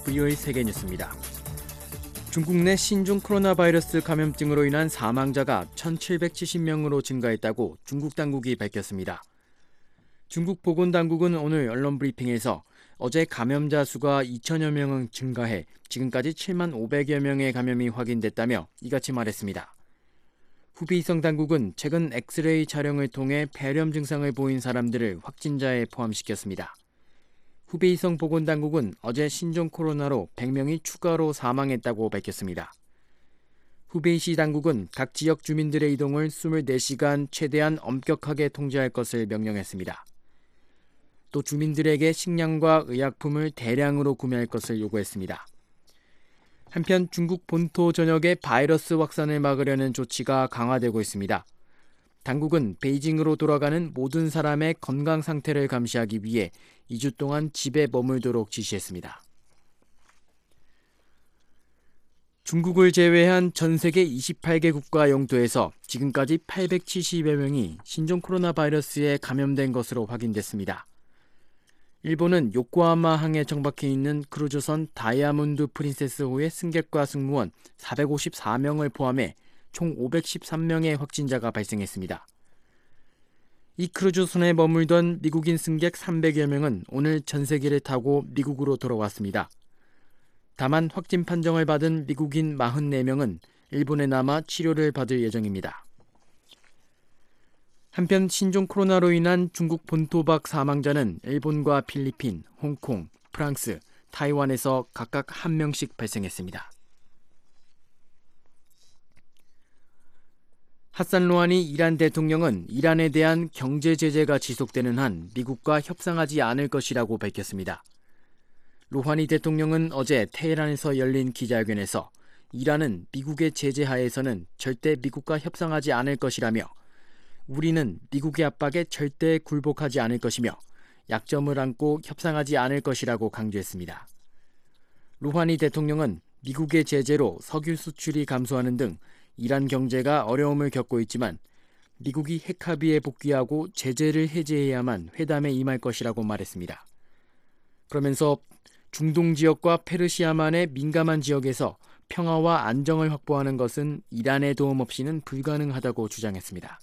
VOE 세계뉴스입니다. 중국 내 신종 코로나 바이러스 감염증으로 인한 사망자가 1,770명으로 증가했다고 중국 당국이 밝혔습니다. 중국 보건당국은 오늘 언론 브리핑에서 어제 감염자 수가 2천여 명은 증가해 지금까지 7만 500여 명의 감염이 확인됐다며 이같이 말했습니다. 후베이성 당국은 최근 엑스레이 촬영을 통해 폐렴 증상을 보인 사람들을 확진자에 포함시켰습니다. 후베이성 보건당국은 어제 신종 코로나로 100명이 추가로 사망했다고 밝혔습니다. 후베이시 당국은 각 지역 주민들의 이동을 24시간 최대한 엄격하게 통제할 것을 명령했습니다. 또 주민들에게 식량과 의약품을 대량으로 구매할 것을 요구했습니다. 한편 중국 본토 전역의 바이러스 확산을 막으려는 조치가 강화되고 있습니다. 당국은 베이징으로 돌아가는 모든 사람의 건강 상태를 감시하기 위해 2주 동안 집에 머물도록 지시했습니다. 중국을 제외한 전 세계 28개 국가 영토에서 지금까지 870여 명이 신종 코로나 바이러스에 감염된 것으로 확인됐습니다. 일본은 요코하마 항에 정박해 있는 크루즈선 다이아몬드 프린세스호의 승객과 승무원 454명을 포함해 총 513명의 확진자가 발생했습니다. 이 크루즈선에 머물던 미국인 승객 300여 명은 오늘 전세기를 타고 미국으로 돌아왔습니다. 다만 확진 판정을 받은 미국인 44명은 일본에 남아 치료를 받을 예정입니다. 한편 신종 코로나로 인한 중국 본토 밖 사망자는 일본과 필리핀, 홍콩, 프랑스, 타이완에서 각각 1명씩 발생했습니다. 하산 로하니 이란 대통령은 이란에 대한 경제 제재가 지속되는 한 미국과 협상하지 않을 것이라고 밝혔습니다. 로하니 대통령은 어제 테헤란에서 열린 기자회견에서 이란은 미국의 제재 하에서는 절대 미국과 협상하지 않을 것이라며 우리는 미국의 압박에 절대 굴복하지 않을 것이며 약점을 안고 협상하지 않을 것이라고 강조했습니다. 루하니 대통령은 미국의 제재로 석유 수출이 감소하는 등 이란 경제가 어려움을 겪고 있지만 미국이 핵 합의에 복귀하고 제재를 해제해야만 회담에 임할 것이라고 말했습니다. 그러면서 중동 지역과 페르시아만의 민감한 지역에서 평화와 안정을 확보하는 것은 이란의 도움 없이는 불가능하다고 주장했습니다.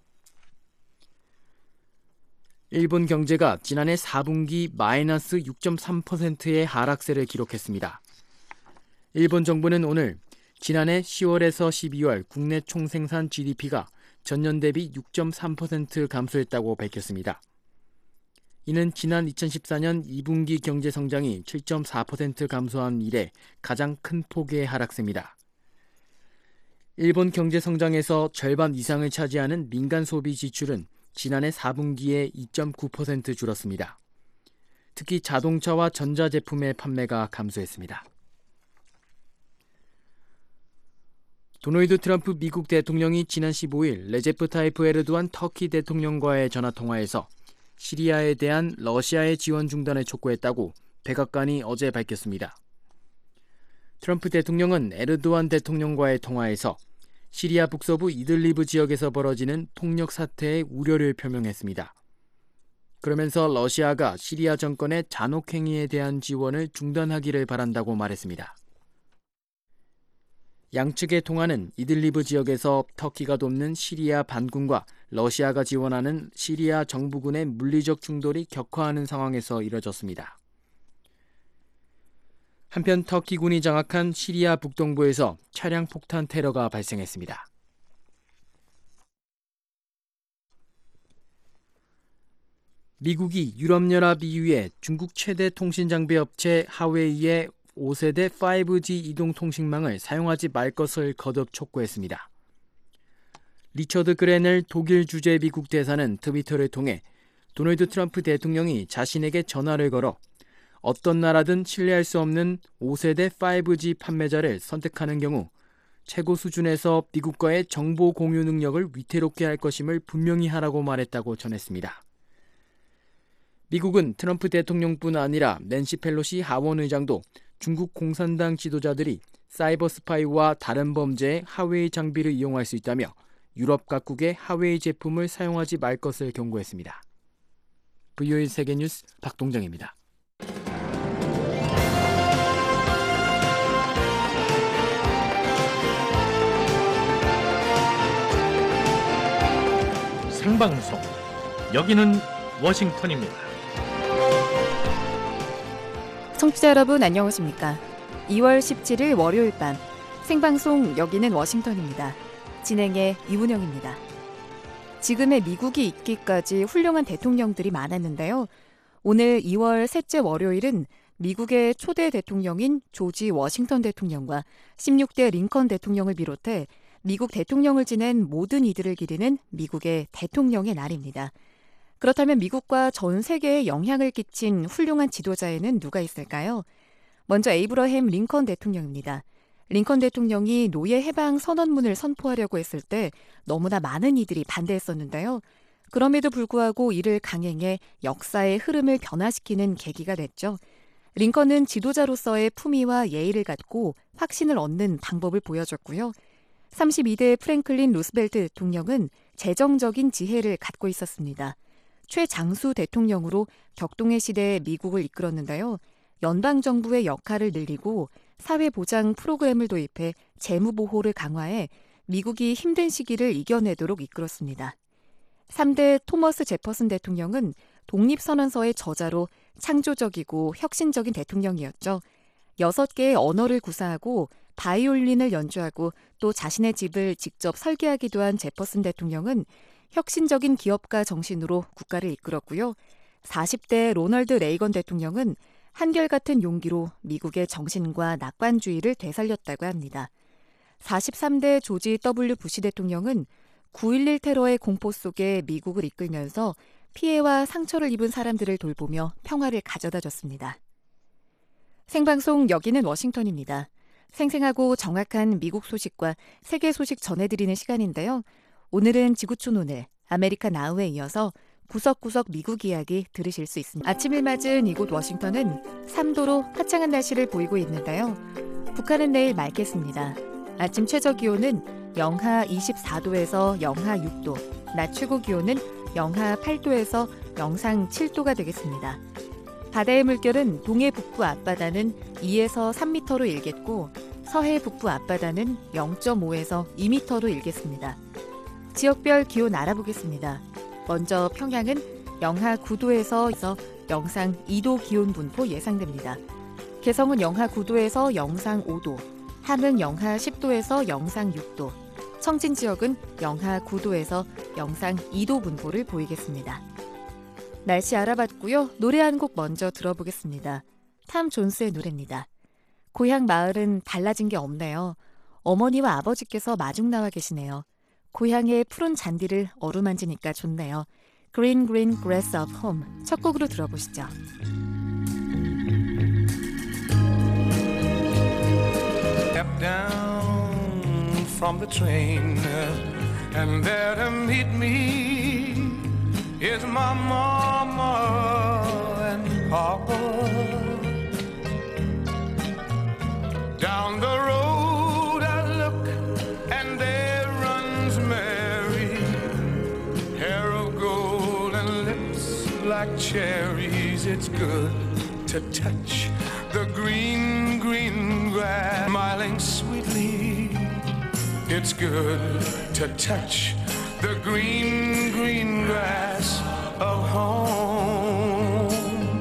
일본 경제가 지난해 4분기 마이너스 6.3%의 하락세를 기록했습니다. 일본 정부는 오늘 지난해 10월에서 12월 국내 총생산 GDP가 전년 대비 6.3% 감소했다고 밝혔습니다. 이는 지난 2014년 2분기 경제 성장이 7.4% 감소한 이래 가장 큰 폭의 하락세입니다. 일본 경제 성장에서 절반 이상을 차지하는 민간 소비 지출은 지난해 4분기에 2.9% 줄었습니다. 특히 자동차와 전자제품의 판매가 감소했습니다. 도널드 트럼프 미국 대통령이 지난 15일 레제프 타이프 에르도안 터키 대통령과의 전화통화에서 시리아에 대한 러시아의 지원 중단을 촉구했다고 백악관이 어제 밝혔습니다. 트럼프 대통령은 에르도안 대통령과의 통화에서 시리아 북서부 이들리브 지역에서 벌어지는 폭력 사태의 우려를 표명했습니다. 그러면서 러시아가 시리아 정권의 잔혹 행위에 대한 지원을 중단하기를 바란다고 말했습니다. 양측의 통화는 이들리브 지역에서 터키가 돕는 시리아 반군과 러시아가 지원하는 시리아 정부군의 물리적 충돌이 격화하는 상황에서 이뤄졌습니다. 한편 터키군이 장악한 시리아 북동부에서 차량 폭탄 테러가 발생했습니다. 미국이 유럽연합 EU에 중국 최대 통신장비 업체 하웨이의 5세대 5G 이동통신망을 사용하지 말 것을 거듭 촉구했습니다. 리처드 그레넬 독일 주재 미국 대사는 트위터를 통해 도널드 트럼프 대통령이 자신에게 전화를 걸어 어떤 나라든 신뢰할 수 없는 5세대 5G 판매자를 선택하는 경우 최고 수준에서 미국과의 정보 공유 능력을 위태롭게 할 것임을 분명히 하라고 말했다고 전했습니다. 미국은 트럼프 대통령뿐 아니라 낸시 펠로시 하원 의장도 중국 공산당 지도자들이 사이버 스파이와 다른 범죄에 하웨이 장비를 이용할 수 있다며 유럽 각국의 하웨이 제품을 사용하지 말 것을 경고했습니다. VOE 세계뉴스 박동정입니다. 생방송. 여기는 워싱턴입니다. 청취자 여러분 안녕하십니까? 2월 17일 월요일 밤 생방송 여기는 워싱턴입니다. 진행의 이문영입니다. 지금의 미국이 있기까지 훌륭한 대통령들이 많았는데요. 오늘 2월 셋째 월요일은 미국의 초대 대통령인 조지 워싱턴 대통령과 16대 링컨 대통령을 비롯해 미국 대통령을 지낸 모든 이들을 기리는 미국의 대통령의 날입니다. 그렇다면 미국과 전 세계에 영향을 끼친 훌륭한 지도자에는 누가 있을까요? 먼저 에이브러햄 링컨 대통령입니다. 링컨 대통령이 노예 해방 선언문을 선포하려고 했을 때 너무나 많은 이들이 반대했었는데요. 그럼에도 불구하고 이를 강행해 역사의 흐름을 변화시키는 계기가 됐죠. 링컨은 지도자로서의 품위와 예의를 갖고 확신을 얻는 방법을 보여줬고요. 32대 프랭클린 루스벨트 대통령은 재정적인 지혜를 갖고 있었습니다. 최장수 대통령으로 격동의 시대에 미국을 이끌었는데요. 연방정부의 역할을 늘리고 사회보장 프로그램을 도입해 재무보호를 강화해 미국이 힘든 시기를 이겨내도록 이끌었습니다. 3대 토머스 제퍼슨 대통령은 독립선언서의 저자로 창조적이고 혁신적인 대통령이었죠. 6개의 언어를 구사하고 바이올린을 연주하고 또 자신의 집을 직접 설계하기도 한 제퍼슨 대통령은 혁신적인 기업가 정신으로 국가를 이끌었고요. 40대 로널드 레이건 대통령은 한결같은 용기로 미국의 정신과 낙관주의를 되살렸다고 합니다. 43대 조지 W. 부시 대통령은 9.11 테러의 공포 속에 미국을 이끌면서 피해와 상처를 입은 사람들을 돌보며 평화를 가져다 줬습니다. 생방송 여기는 워싱턴입니다. 생생하고 정확한 미국 소식과 세계 소식 전해드리는 시간인데요. 오늘은 지구촌 오늘, 아메리카 나우에 이어서 구석구석 미국 이야기 들으실 수 있습니다. 아침을 맞은 이곳 워싱턴은 3도로 화창한 날씨를 보이고 있는데요. 북한은 내일 맑겠습니다. 아침 최저 기온은 영하 24도에서 영하 6도, 낮 최고 기온은 영하 8도에서 영상 7도가 되겠습니다. 바다의 물결은 동해 북부 앞바다는 2에서 3m로 일겠고 서해 북부 앞바다는 0.5에서 2m로 일겠습니다. 지역별 기온 알아보겠습니다. 먼저 평양은 영하 9도에서 영상 2도 기온 분포 예상됩니다. 개성은 영하 9도에서 영상 5도, 함은 영하 10도에서 영상 6도, 청진 지역은 영하 9도에서 영상 2도 분포를 보이겠습니다. 날씨 알아봤고요. 노래 한 곡 먼저 들어보겠습니다. 탐 존스의 노래입니다. 고향 마을은 달라진 게 없네요. 어머니와 아버지께서 마중 나와 계시네요. 고향의 푸른 잔디를 어루만지니까 좋네요. Green Green Grass of Home 첫 곡으로 들어보시죠. Step down from the train and there to meet me is my mama and papa. Down the road I look and there runs Mary, hair of gold and lips like cherries. It's good to touch the green, green grass, smiling sweetly. It's good to touch the green, green grass of home.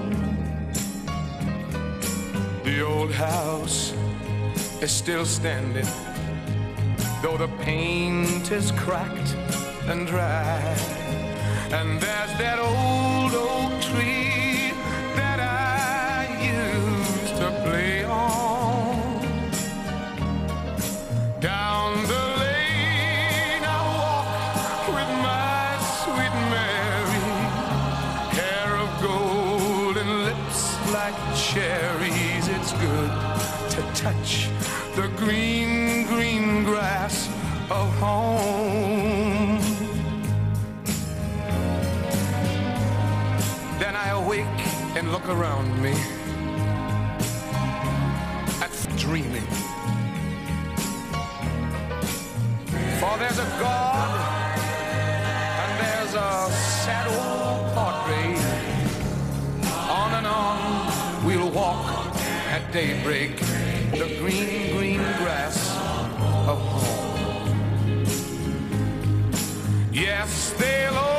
The old house is still standing, though the paint is cracked and dry. And there's that old oak tree that I used to play on. Down the lane I walk with my sweet Mary, hair of gold and lips like cherries. It's good to touch the green, green grass of home. Then I awake and look around me at dreaming. For there's a God and there's a sad old portrait. On and on we'll walk at daybreak, the green, green grass of home. Yes, they'll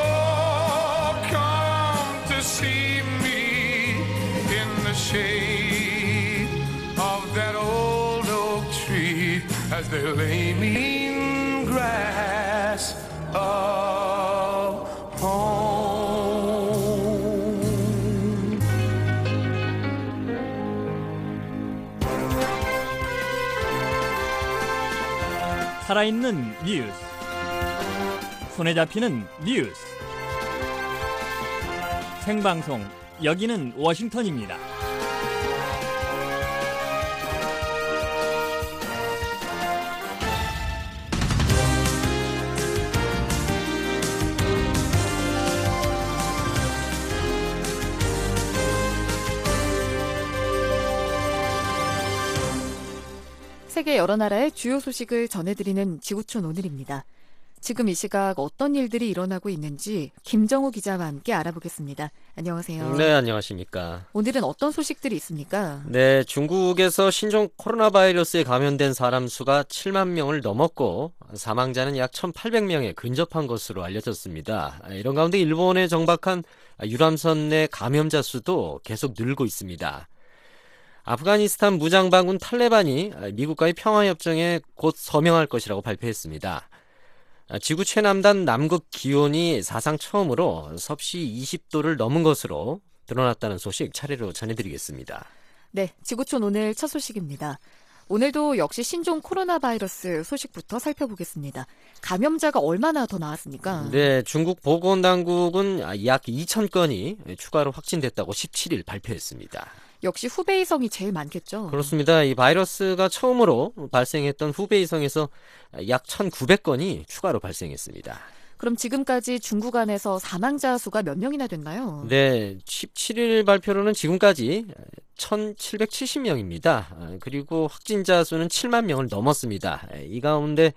see me in the shade of that old oak tree as they lay me in grass of home. 살아있는 뉴스, 손에 잡히는 뉴스, 생방송 여기는 워싱턴입니다. 세계 여러 나라의 주요 소식을 전해드리는 지구촌 오늘입니다. 지금 이 시각 어떤 일들이 일어나고 있는지 김정우 기자와 함께 알아보겠습니다. 안녕하세요. 네, 안녕하십니까. 오늘은 어떤 소식들이 있습니까? 네, 중국에서 신종 코로나 바이러스에 감염된 사람 수가 7만 명을 넘었고 사망자는 약 1,800명에 근접한 것으로 알려졌습니다. 이런 가운데 일본에 정박한 유람선 내 감염자 수도 계속 늘고 있습니다. 아프가니스탄 무장반군 탈레반이 미국과의 평화협정에 곧 서명할 것이라고 발표했습니다. 지구 최남단 남극 기온이 사상 처음으로 섭씨 20도를 넘은 것으로 드러났다는 소식 차례로 전해드리겠습니다. 네, 지구촌 오늘 첫 소식입니다. 오늘도 역시 신종 코로나 바이러스 소식부터 살펴보겠습니다. 감염자가 얼마나 더 나왔습니까? 네, 중국 보건당국은 약 2,000건이 추가로 확진됐다고 17일 발표했습니다. 역시 후베이성이 제일 많겠죠? 그렇습니다. 이 바이러스가 처음으로 발생했던 후베이성에서 약 1,900건이 추가로 발생했습니다. 그럼 지금까지 중국 안에서 사망자 수가 몇 명이나 됐나요? 네, 17일 발표로는 지금까지 1,770명입니다. 그리고 확진자 수는 7만 명을 넘었습니다. 이 가운데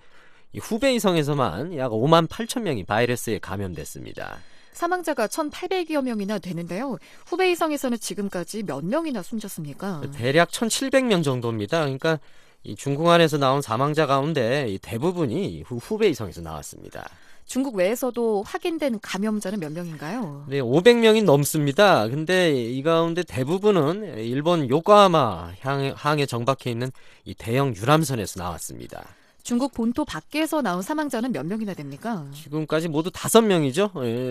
후베이성에서만 약 5만 8천 명이 바이러스에 감염됐습니다. 사망자가 1,800여 명이나 되는데요. 후베이성에서는 지금까지 몇 명이나 숨졌습니까? 대략 1,700명 정도입니다. 그러니까 이 중국 안에서 나온 사망자 가운데 대부분이 후베이성에서 나왔습니다. 중국 외에서도 확인된 감염자는 몇 명인가요? 네, 500명이 넘습니다. 근데 이 가운데 대부분은 일본 요코하마 항에 정박해 있는 이 대형 유람선에서 나왔습니다. 중국 본토 밖에서 나온 사망자는 몇 명이나 됩니까? 지금까지 모두 5명이죠.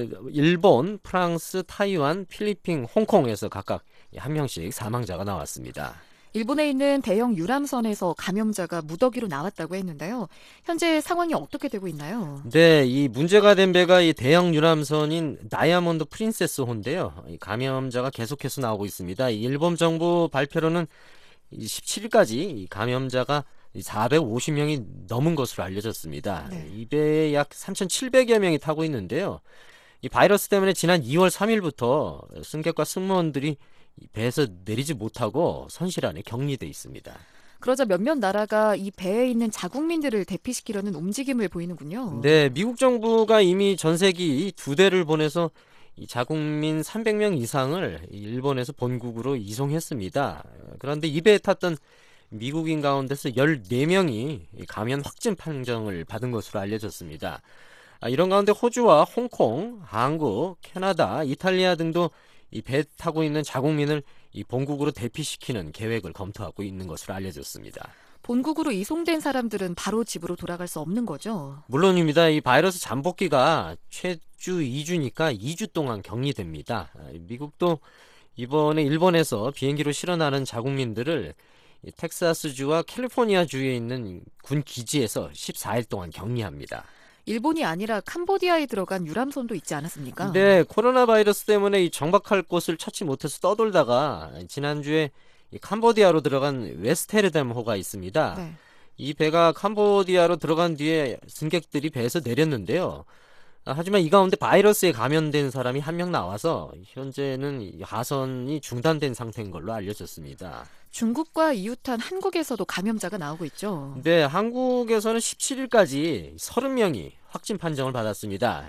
일본, 프랑스, 타이완, 필리핀, 홍콩에서 각각 한 명씩 사망자가 나왔습니다. 일본에 있는 대형 유람선에서 감염자가 무더기로 나왔다고 했는데요. 현재 상황이 어떻게 되고 있나요? 네, 이 문제가 된 배가 이 대형 유람선인 다이아몬드 프린세스호인데요. 이 감염자가 계속해서 나오고 있습니다. 이 일본 정부 발표로는 17일까지 이 감염자가 450명이 넘은 것으로 알려졌습니다. 네. 이 배에 약 3,700여 명이 타고 있는데요. 이 바이러스 때문에 지난 2월 3일부터 승객과 승무원들이 배에서 내리지 못하고 선실 안에 격리돼 있습니다. 그러자 몇몇 나라가 이 배에 있는 자국민들을 대피시키려는 움직임을 보이는군요. 네, 미국 정부가 이미 전세기 2대를 보내서 이 자국민 300명 이상을 일본에서 본국으로 이송했습니다. 그런데 이 배에 탔던 미국인 가운데서 14명이 감염 확진 판정을 받은 것으로 알려졌습니다. 이런 가운데 호주와 홍콩, 한국, 캐나다, 이탈리아 등도 이 배 타고 있는 자국민을 이 본국으로 대피시키는 계획을 검토하고 있는 것으로 알려졌습니다. 본국으로 이송된 사람들은 바로 집으로 돌아갈 수 없는 거죠? 물론입니다. 이 바이러스 잠복기가 최주 2주니까 2주 동안 격리됩니다. 미국도 이번에 일본에서 비행기로 실어나는 자국민들을 텍사스주와 캘리포니아주에 있는 군 기지에서 14일 동안 격리합니다. 일본이 아니라 캄보디아에 들어간 유람선도 있지 않았습니까? 네, 코로나 바이러스 때문에 이 정박할 곳을 찾지 못해서 떠돌다가 지난주에 이 캄보디아로 들어간 웨스테르담호가 있습니다. 네. 이 배가 캄보디아로 들어간 뒤에 승객들이 배에서 내렸는데요. 하지만 이 가운데 바이러스에 감염된 사람이 한 명 나와서 현재는 하선이 중단된 상태인 걸로 알려졌습니다. 중국과 이웃한 한국에서도 감염자가 나오고 있죠. 네, 한국에서는 17일까지 30명이 확진 판정을 받았습니다.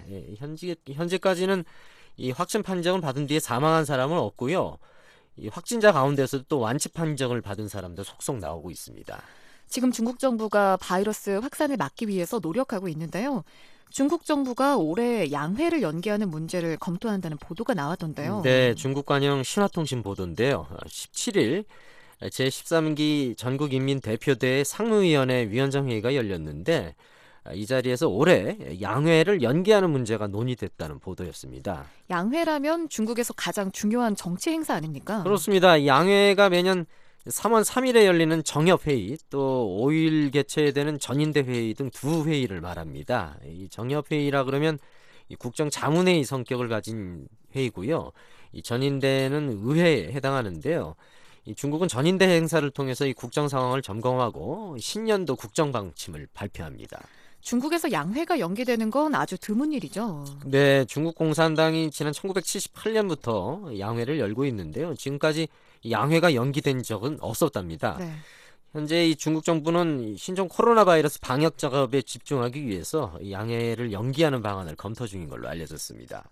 현재까지는 이 확진 판정을 받은 뒤에 사망한 사람은 없고요. 이 확진자 가운데서도 또 완치 판정을 받은 사람도 속속 나오고 있습니다. 지금 중국 정부가 바이러스 확산을 막기 위해서 노력하고 있는데요. 중국 정부가 올해 양회를 연기하는 문제를 검토한다는 보도가 나왔던데요. 네, 중국 관영 신화통신 보도인데요. 17일 제13기 전국인민대표대회 상무위원회 위원장 회의가 열렸는데 이 자리에서 올해 양회를 연기하는 문제가 논의됐다는 보도였습니다. 양회라면 중국에서 가장 중요한 정치 행사 아닙니까? 그렇습니다. 양회가 매년 3월 3일에 열리는 정협회의 또 5일 개최되는 전인대 회의 등 두 회의를 말합니다. 이 정협회의라 그러면 이 국정자문회의 성격을 가진 회의고요. 이 전인대는 의회에 해당하는데요. 이 중국은 전인대 행사를 통해서 이 국정 상황을 점검하고 신년도 국정 방침을 발표합니다. 중국에서 양회가 연기되는 건 아주 드문 일이죠. 네, 중국 공산당이 지난 1978년부터 양회를 열고 있는데요. 지금까지 양회가 연기된 적은 없었답니다. 네. 현재 이 중국 정부는 신종 코로나 바이러스 방역 작업에 집중하기 위해서 이 양회를 연기하는 방안을 검토 중인 걸로 알려졌습니다.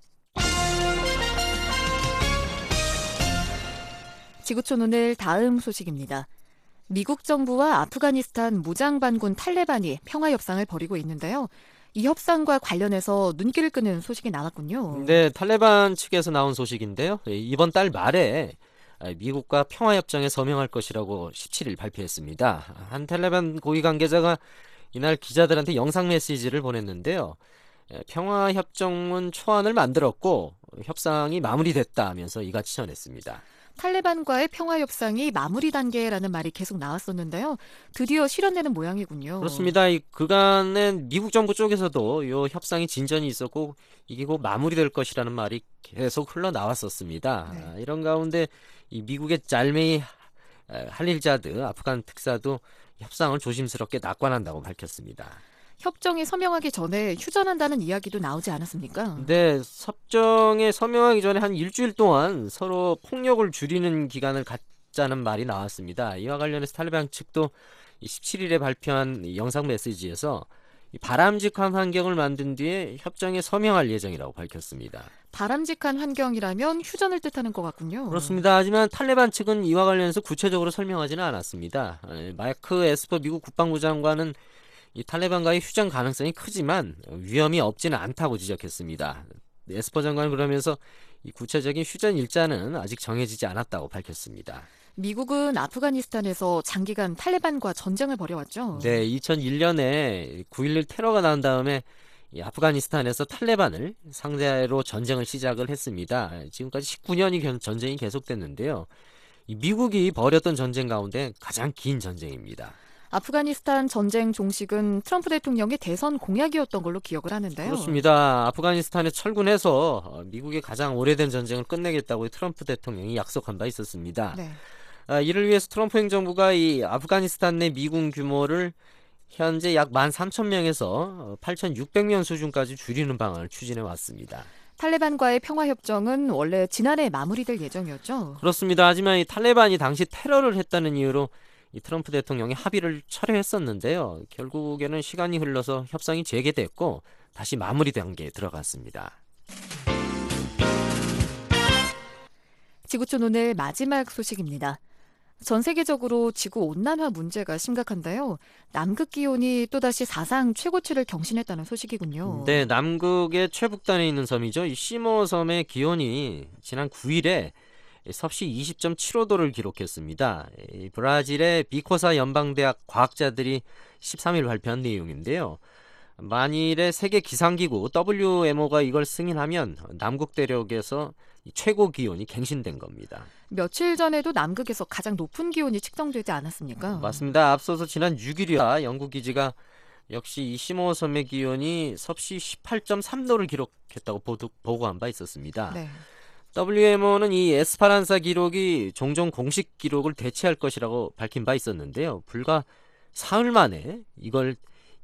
지구촌 오늘 다음 소식입니다. 미국 정부와 아프가니스탄 무장반군 탈레반이 평화협상을 벌이고 있는데요. 이 협상과 관련해서 눈길을 끄는 소식이 나왔군요. 네, 탈레반 측에서 나온 소식인데요. 이번 달 말에 미국과 평화협정에 서명할 것이라고 17일 발표했습니다. 한 탈레반 고위 관계자가 이날 기자들한테 영상 메시지를 보냈는데요. 평화협정문 초안을 만들었고 협상이 마무리됐다 하면서 이같이 전했습니다. 탈레반과의 평화협상이 마무리 단계라는 말이 계속 나왔었는데요. 드디어 실현되는 모양이군요. 그렇습니다. 이 그간엔 미국 정부 쪽에서도 이 협상이 진전이 있었고 이게 곧 마무리될 것이라는 말이 계속 흘러나왔었습니다. 네. 이런 가운데 이 미국의 잘메이 할릴자드 아프간 특사도 협상을 조심스럽게 낙관한다고 밝혔습니다. 협정에 서명하기 전에 휴전한다는 이야기도 나오지 않았습니까? 네, 협정에 서명하기 전에 한 일주일 동안 서로 폭력을 줄이는 기간을 갖자는 말이 나왔습니다. 이와 관련해서 탈레반 측도 17일에 발표한 영상 메시지에서 바람직한 환경을 만든 뒤에 협정에 서명할 예정이라고 밝혔습니다. 바람직한 환경이라면 휴전을 뜻하는 것 같군요. 그렇습니다. 하지만 탈레반 측은 이와 관련해서 구체적으로 설명하지는 않았습니다. 마이크 에스퍼 미국 국방부 장관은 이 탈레반과의 휴전 가능성이 크지만 위험이 없지는 않다고 지적했습니다. 에스퍼 장관은 그러면서 이 구체적인 휴전 일자는 아직 정해지지 않았다고 밝혔습니다. 미국은 아프가니스탄에서 장기간 탈레반과 전쟁을 벌여왔죠. 네, 2001년에 9.11 테러가 난 다음에 이 아프가니스탄에서 탈레반을 상대로 전쟁을 시작을 했습니다. 지금까지 19년이 전쟁이 계속됐는데요. 이 미국이 벌였던 전쟁 가운데 가장 긴 전쟁입니다. 아프가니스탄 전쟁 종식은 트럼프 대통령의 대선 공약이었던 걸로 기억을 하는데요. 그렇습니다. 아프가니스탄에 철군해서 미국의 가장 오래된 전쟁을 끝내겠다고 트럼프 대통령이 약속한 바 있었습니다. 네. 이를 위해서 트럼프 행정부가 이 아프가니스탄 내 미군 규모를 현재 약 13,000명에서 8,600명 수준까지 줄이는 방안을 추진해 왔습니다. 탈레반과의 평화협정은 원래 지난해 마무리될 예정이었죠. 그렇습니다. 하지만 이 탈레반이 당시 테러를 했다는 이유로 이 트럼프 대통령이 합의를 철회했었는데요. 결국에는 시간이 흘러서 협상이 재개됐고 다시 마무리 단계에 들어갔습니다. 지구촌 오늘 마지막 소식입니다. 전 세계적으로 지구온난화 문제가 심각한데요. 남극 기온이 또다시 사상 최고치를 경신했다는 소식이군요. 네, 남극의 최북단에 있는 섬이죠. 이 시모 섬의 기온이 지난 9일에 섭씨 20.75도를 기록했습니다. 브라질의 비코사 연방대학 과학자들이 13일 발표한 내용인데요. 만일에 세계 기상기구 WMO가 이걸 승인하면 남극 대륙에서 최고 기온이 갱신된 겁니다. 며칠 전에도 남극에서 가장 높은 기온이 측정되지 않았습니까? 맞습니다. 앞서서 지난 6일이야 영국 기지가 역시 이 시모 섬의 기온이 섭씨 18.3도를 기록했다고 보고한 바 있었습니다. 네. WMO는 이 에스파란사 기록이 종종 공식 기록을 대체할 것이라고 밝힌 바 있었는데요. 불과 사흘 만에 이걸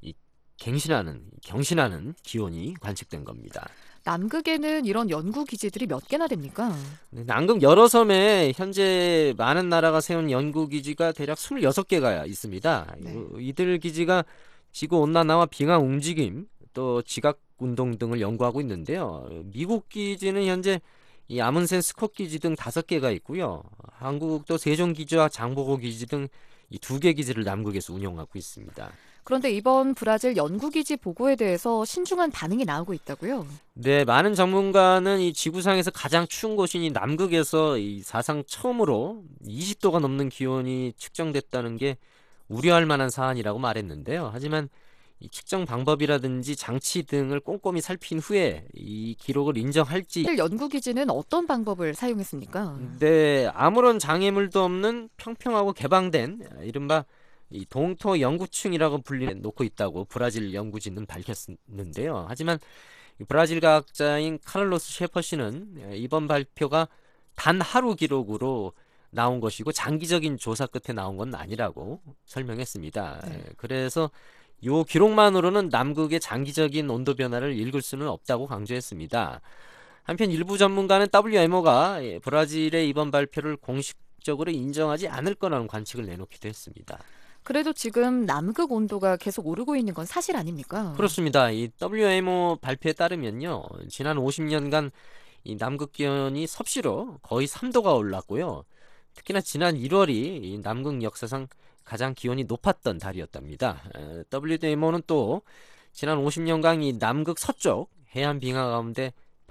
경신하는 기온이 관측된 겁니다. 남극에는 이런 연구 기지들이 몇 개나 됩니까? 네, 남극 여러 섬에 현재 많은 나라가 세운 연구 기지가 대략 26개가 있습니다. 네. 이들 기지가 지구 온난화와 빙하 움직임, 또 지각 운동 등을 연구하고 있는데요. 미국 기지는 현재 이 아문센 스콧 기지 등 5개가 있고요. 한국도 세종 기지와 장보고 기지 등 이 2개 기지를 남극에서 운영하고 있습니다. 그런데 이번 브라질 연구기지 보고에 대해서 신중한 반응이 나오고 있다고요? 네, 많은 전문가는 이 지구상에서 가장 추운 곳인 이 남극에서 이 사상 처음으로 20도가 넘는 기온이 측정됐다는 게 우려할 만한 사안이라고 말했는데요. 하지만 이 측정 방법이라든지 장치 등을 꼼꼼히 살핀 후에 이 기록을 인정할지 연구기지는 어떤 방법을 사용했습니까? 네, 아무런 장애물도 없는 평평하고 개방된 이른바 이 동토 영구층이라고 놓고 있다고 브라질 연구진은 밝혔는데요. 하지만 이 브라질 과학자인 카를로스 셰퍼 씨는 이번 발표가 단 하루 기록으로 나온 것이고 장기적인 조사 끝에 나온 건 아니라고 설명했습니다. 네. 그래서 이 기록만으로는 남극의 장기적인 온도 변화를 읽을 수는 없다고 강조했습니다. 한편 일부 전문가는 WMO가 브라질의 이번 발표를 공식적으로 인정하지 않을 거라는 관측을 내놓기도 했습니다. 그래도 지금 남극 온도가 계속 오르고 있는 건 사실 아닙니까? 그렇습니다. 이 WMO 발표에 따르면요, 지난 50년간 이 남극 기온이 섭씨로 거의 3도가 올랐고요. 특히나 지난 1월이 이 남극 역사상 가장 기온이 높았던 달이었답니다. WMO는 또 지난 50년간 이 남극 서쪽 해안 빙하 가운데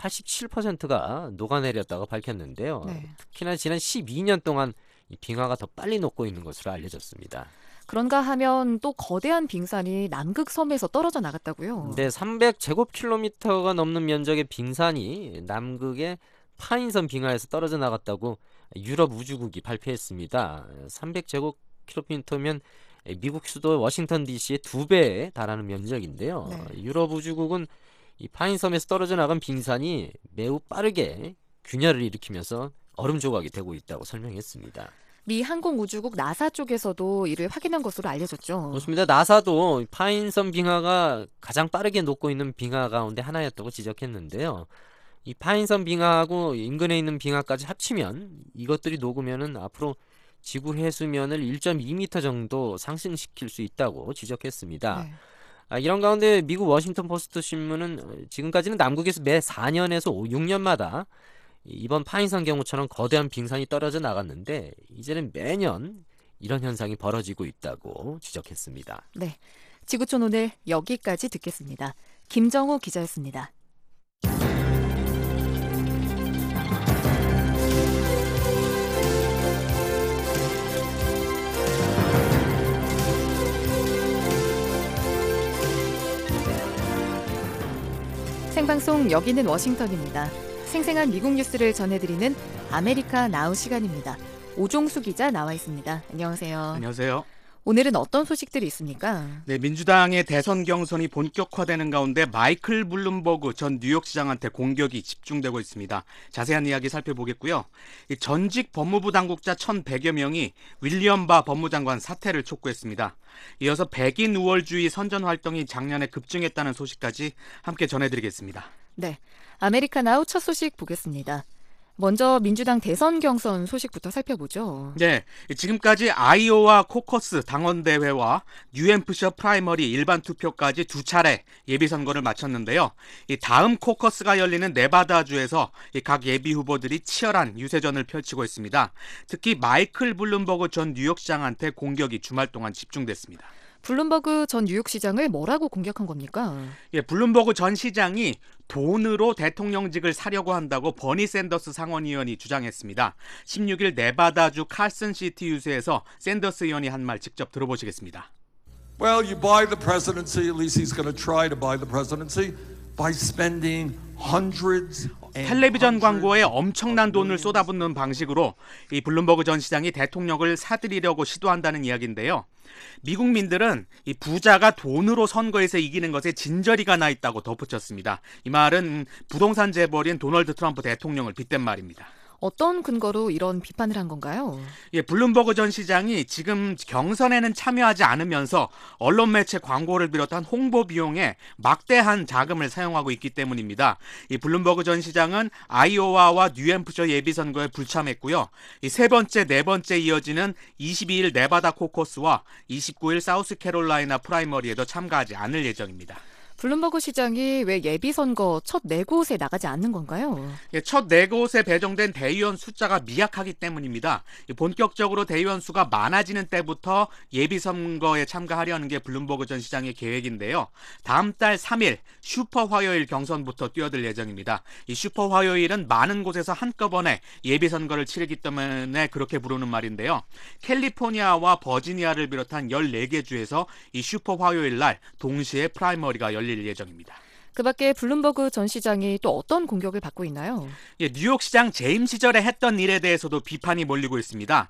87%가 녹아내렸다고 밝혔는데요. 네. 특히나 지난 12년 동안 이 빙하가 더 빨리 녹고 있는 것으로 알려졌습니다. 그런가 하면 또 거대한 빙산이 남극 섬에서 떨어져 나갔다고요? 네, 300제곱킬로미터가 넘는 면적의 빙산이 남극의 파인섬 빙하에서 떨어져 나갔다고 유럽 우주국이 발표했습니다. 300제곱킬로미터면 미국 수도 워싱턴 DC의 2배에 달하는 면적인데요. 네. 유럽 우주국은 이 파인섬에서 떨어져 나간 빙산이 매우 빠르게 균열을 일으키면서 얼음 조각이 되고 있다고 설명했습니다. 미 항공우주국 나사 쪽에서도 이를 확인한 것으로 알려졌죠. 그렇습니다. 나사도 파인섬 빙하가 가장 빠르게 녹고 있는 빙하 가운데 하나였다고 지적했는데요. 이 파인섬 빙하하고 인근에 있는 빙하까지 합치면 이것들이 녹으면은 앞으로 지구 해수면을 1.2m 정도 상승시킬 수 있다고 지적했습니다. 네. 이런 가운데 미국 워싱턴 포스트 신문은 지금까지는 남극에서 매 4년에서 6년마다 이번 파인섬 경우처럼 거대한 빙산이 떨어져 나갔는데 이제는 매년 이런 현상이 벌어지고 있다고 지적했습니다. 네, 지구촌 오늘 여기까지 듣겠습니다. 김정호 기자였습니다. 생방송 여기는 워싱턴입니다. 생생한 미국 뉴스를 전해드리는 아메리카 나우 시간입니다. 오종수 기자 나와 있습니다. 안녕하세요. 안녕하세요. 오늘은 어떤 소식들이 있습니까? 네, 민주당의 대선 경선이 본격화되는 가운데 마이클 블룸버그 전 뉴욕시장한테 공격이 집중되고 있습니다. 자세한 이야기 살펴보겠고요. 전직 법무부 당국자 1,100여 명이 윌리엄 바 법무장관 사퇴를 촉구했습니다. 이어서 백인 우월주의 선전 활동이 작년에 급증했다는 소식까지 함께 전해드리겠습니다. 네, 아메리카 나우 첫 소식 보겠습니다. 먼저 민주당 대선 경선 소식부터 살펴보죠. 네, 지금까지 아이오와 코커스 당원대회와 뉴햄프셔 프라이머리 일반 투표까지 두 차례 예비선거를 마쳤는데요. 다음 코커스가 열리는 네바다주에서 각 예비 후보들이 치열한 유세전을 펼치고 있습니다. 특히 마이클 블룸버그 전 뉴욕시장한테 공격이 주말 동안 집중됐습니다. 블룸버그 전 뉴욕시장을 뭐라고 공격한 겁니까? 블룸버그 전 시장이 돈으로 대통령직을 사려고 한다고 버니 샌더스 상원의원이 주장했습니다. 16일 네바다주 칼슨시티 유세에서 샌더스 의원이 한 말 직접 들어보시겠습니다. Well, you buy the presidency, at least he's going to try to buy the presidency by spending hundreds 텔레비전 광고에 엄청난 돈을 쏟아붓는 방식으로 이 블룸버그 전 시장이 대통령을 사들이려고 시도한다는 이야기인데요. 미국민들은 이 부자가 돈으로 선거에서 이기는 것에 진저리가 나 있다고 덧붙였습니다. 이 말은 부동산 재벌인 도널드 트럼프 대통령을 빗댄 말입니다. 어떤 근거로 이런 비판을 한 건가요? 블룸버그 전 시장이 지금 경선에는 참여하지 않으면서 언론 매체 광고를 비롯한 홍보 비용에 막대한 자금을 사용하고 있기 때문입니다. 이 블룸버그 전 시장은 아이오와와 뉴햄프셔 예비선거에 불참했고요. 세 번째, 네 번째 이어지는 22일 네바다 코커스와 29일 사우스캐롤라이나 프라이머리에도 참가하지 않을 예정입니다. 블룸버그 시장이 왜 예비선거 첫 4곳에 나가지 않는 건가요? 첫 4곳에 배정된 대의원 숫자가 미약하기 때문입니다. 본격적으로 대의원 수가 많아지는 때부터 예비선거에 참가하려는 게 블룸버그 전 시장의 계획인데요. 다음 달 3일 슈퍼 화요일 경선부터 뛰어들 예정입니다. 이 슈퍼 화요일은 많은 곳에서 한꺼번에 예비선거를 치르기 때문에 그렇게 부르는 말인데요. 캘리포니아와 버지니아를 비롯한 14개 주에서 이 슈퍼 화요일 날 동시에 프라이머리가 열릴 예정입니다. 그 밖에 블룸버그 전 시장이 또 어떤 공격을 받고 있나요? 뉴욕시장 재임 시절에 했던 일에 대해서도 비판이 몰리고 있습니다.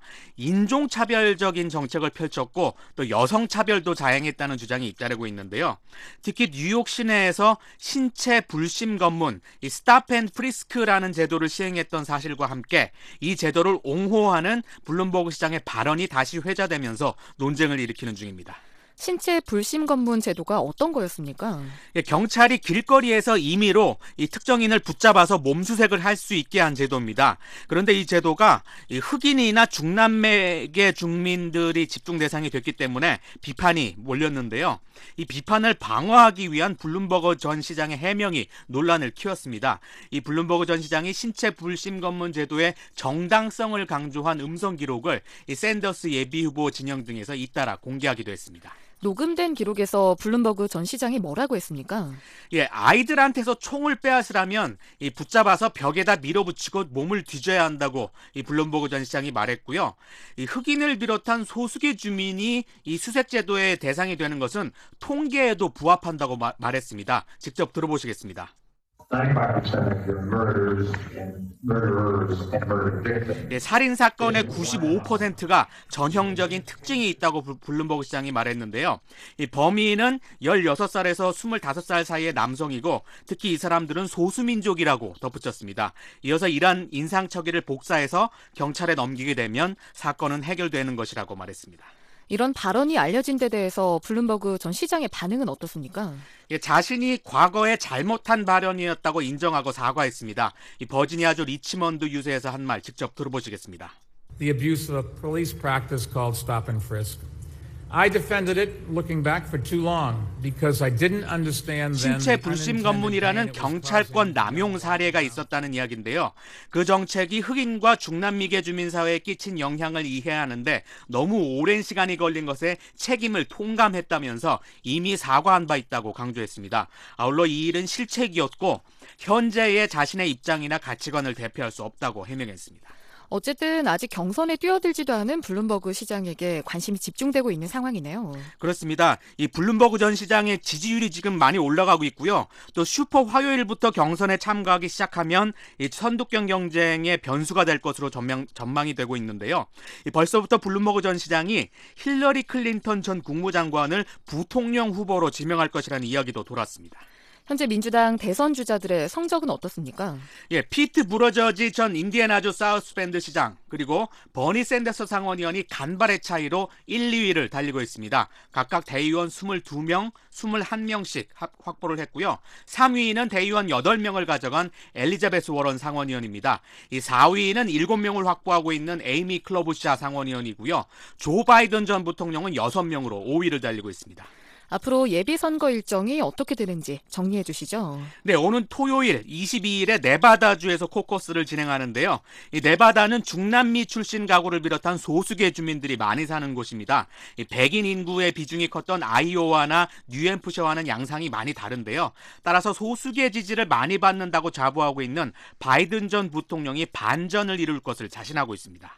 인종차별적인 정책을 펼쳤고 또 여성차별도 자행했다는 주장이 잇따르고 있는데요. 특히 뉴욕 시내에서 신체 불심 검문, 이 스탑 앤 프리스크라는 제도를 시행했던 사실과 함께 이 제도를 옹호하는 블룸버그 시장의 발언이 다시 회자되면서 논쟁을 일으키는 중입니다. 신체 불심 검문 제도가 어떤 거였습니까? 경찰이 길거리에서 임의로 이 특정인을 붙잡아서 몸수색을 할 수 있게 한 제도입니다. 그런데 이 제도가 흑인이나 중남미계 주민들이 집중 대상이 됐기 때문에 비판이 몰렸는데요. 이 비판을 방어하기 위한 블룸버그 전 시장의 해명이 논란을 키웠습니다. 이 블룸버그 전 시장이 신체 불심 검문 제도의 정당성을 강조한 음성 기록을 이 샌더스 예비후보 진영 등에서 잇따라 공개하기도 했습니다. 녹음된 기록에서 블룸버그 전 시장이 뭐라고 했습니까? 아이들한테서 총을 빼앗으라면 붙잡아서 벽에다 밀어붙이고 몸을 뒤져야 한다고 이 블룸버그 전 시장이 말했고요. 흑인을 비롯한 소수계 주민이 이 수색제도의 대상이 되는 것은 통계에도 부합한다고 말했습니다. 직접 들어보시겠습니다. 95% of your murders and murderers and murder victims. 살인 사건의 95%가 전형적인 특징이 있다고 블룸버그 시장이 말했는데요. 이 범인은 16살에서 25살 사이의 남성이고 특히 이 사람들은 소수민족이라고 덧붙였습니다. 이어서 이러한 인상착의를 복사해서 경찰에 넘기게 되면 사건은 해결되는 것이라고 말했습니다. 이런 발언이 알려진 데 대해서 블룸버그 전 시장의 반응은 어떻습니까? 자신이 과거에 잘못한 발언이었다고 인정하고 사과했습니다. 이 버지니아주 리치먼드 유세에서 한 말 직접 들어보시겠습니다. The abuse of a police practice called stop and frisk. I defended it looking back for too long because I didn't understand then. 신체 불심 검문이라는 경찰권 남용 사례가 있었다는 이야기인데요. 그 정책이 흑인과 중남미계 주민 사회에 끼친 영향을 이해하는데 너무 오랜 시간이 걸린 것에 책임을 통감했다면서 이미 사과한 바 있다고 강조했습니다. 아울러 이 일은 실책이었고 현재의 자신의 입장이나 가치관을 대표할 수 없다고 해명했습니다. 어쨌든 아직 경선에 뛰어들지도 않은 블룸버그 시장에게 관심이 집중되고 있는 상황이네요. 그렇습니다. 이 블룸버그 전 시장의 지지율이 지금 많이 올라가고 있고요. 또 슈퍼 화요일부터 경선에 참가하기 시작하면 이 선두권 경쟁의 변수가 될 것으로 전망이 되고 있는데요. 벌써부터 블룸버그 전 시장이 힐러리 클린턴 전 국무장관을 부통령 후보로 지명할 것이라는 이야기도 돌았습니다. 현재 민주당 대선 주자들의 성적은 어떻습니까? 피트 부러저지 전 인디애나주 사우스밴드 시장 그리고 버니 샌더스 상원의원이 간발의 차이로 1, 2위를 달리고 있습니다. 각각 대의원 22명, 21명씩 확보를 했고요. 3위는 대의원 8명을 가져간 엘리자베스 워런 상원의원입니다. 이 4위는 7명을 확보하고 있는 에이미 클로부샤 상원의원이고요. 조 바이든 전 부통령은 6명으로 5위를 달리고 있습니다. 앞으로 예비선거 일정이 어떻게 되는지 정리해 주시죠. 네, 오는 토요일 22일에 네바다주에서 코커스를 진행하는데요. 이 네바다는 중남미 출신 가구를 비롯한 소수계 주민들이 많이 사는 곳입니다. 이 백인 인구의 비중이 컸던 아이오와나 뉴햄프셔와는 양상이 많이 다른데요. 따라서 소수계 지지를 많이 받는다고 자부하고 있는 바이든 전 부통령이 반전을 이룰 것을 자신하고 있습니다.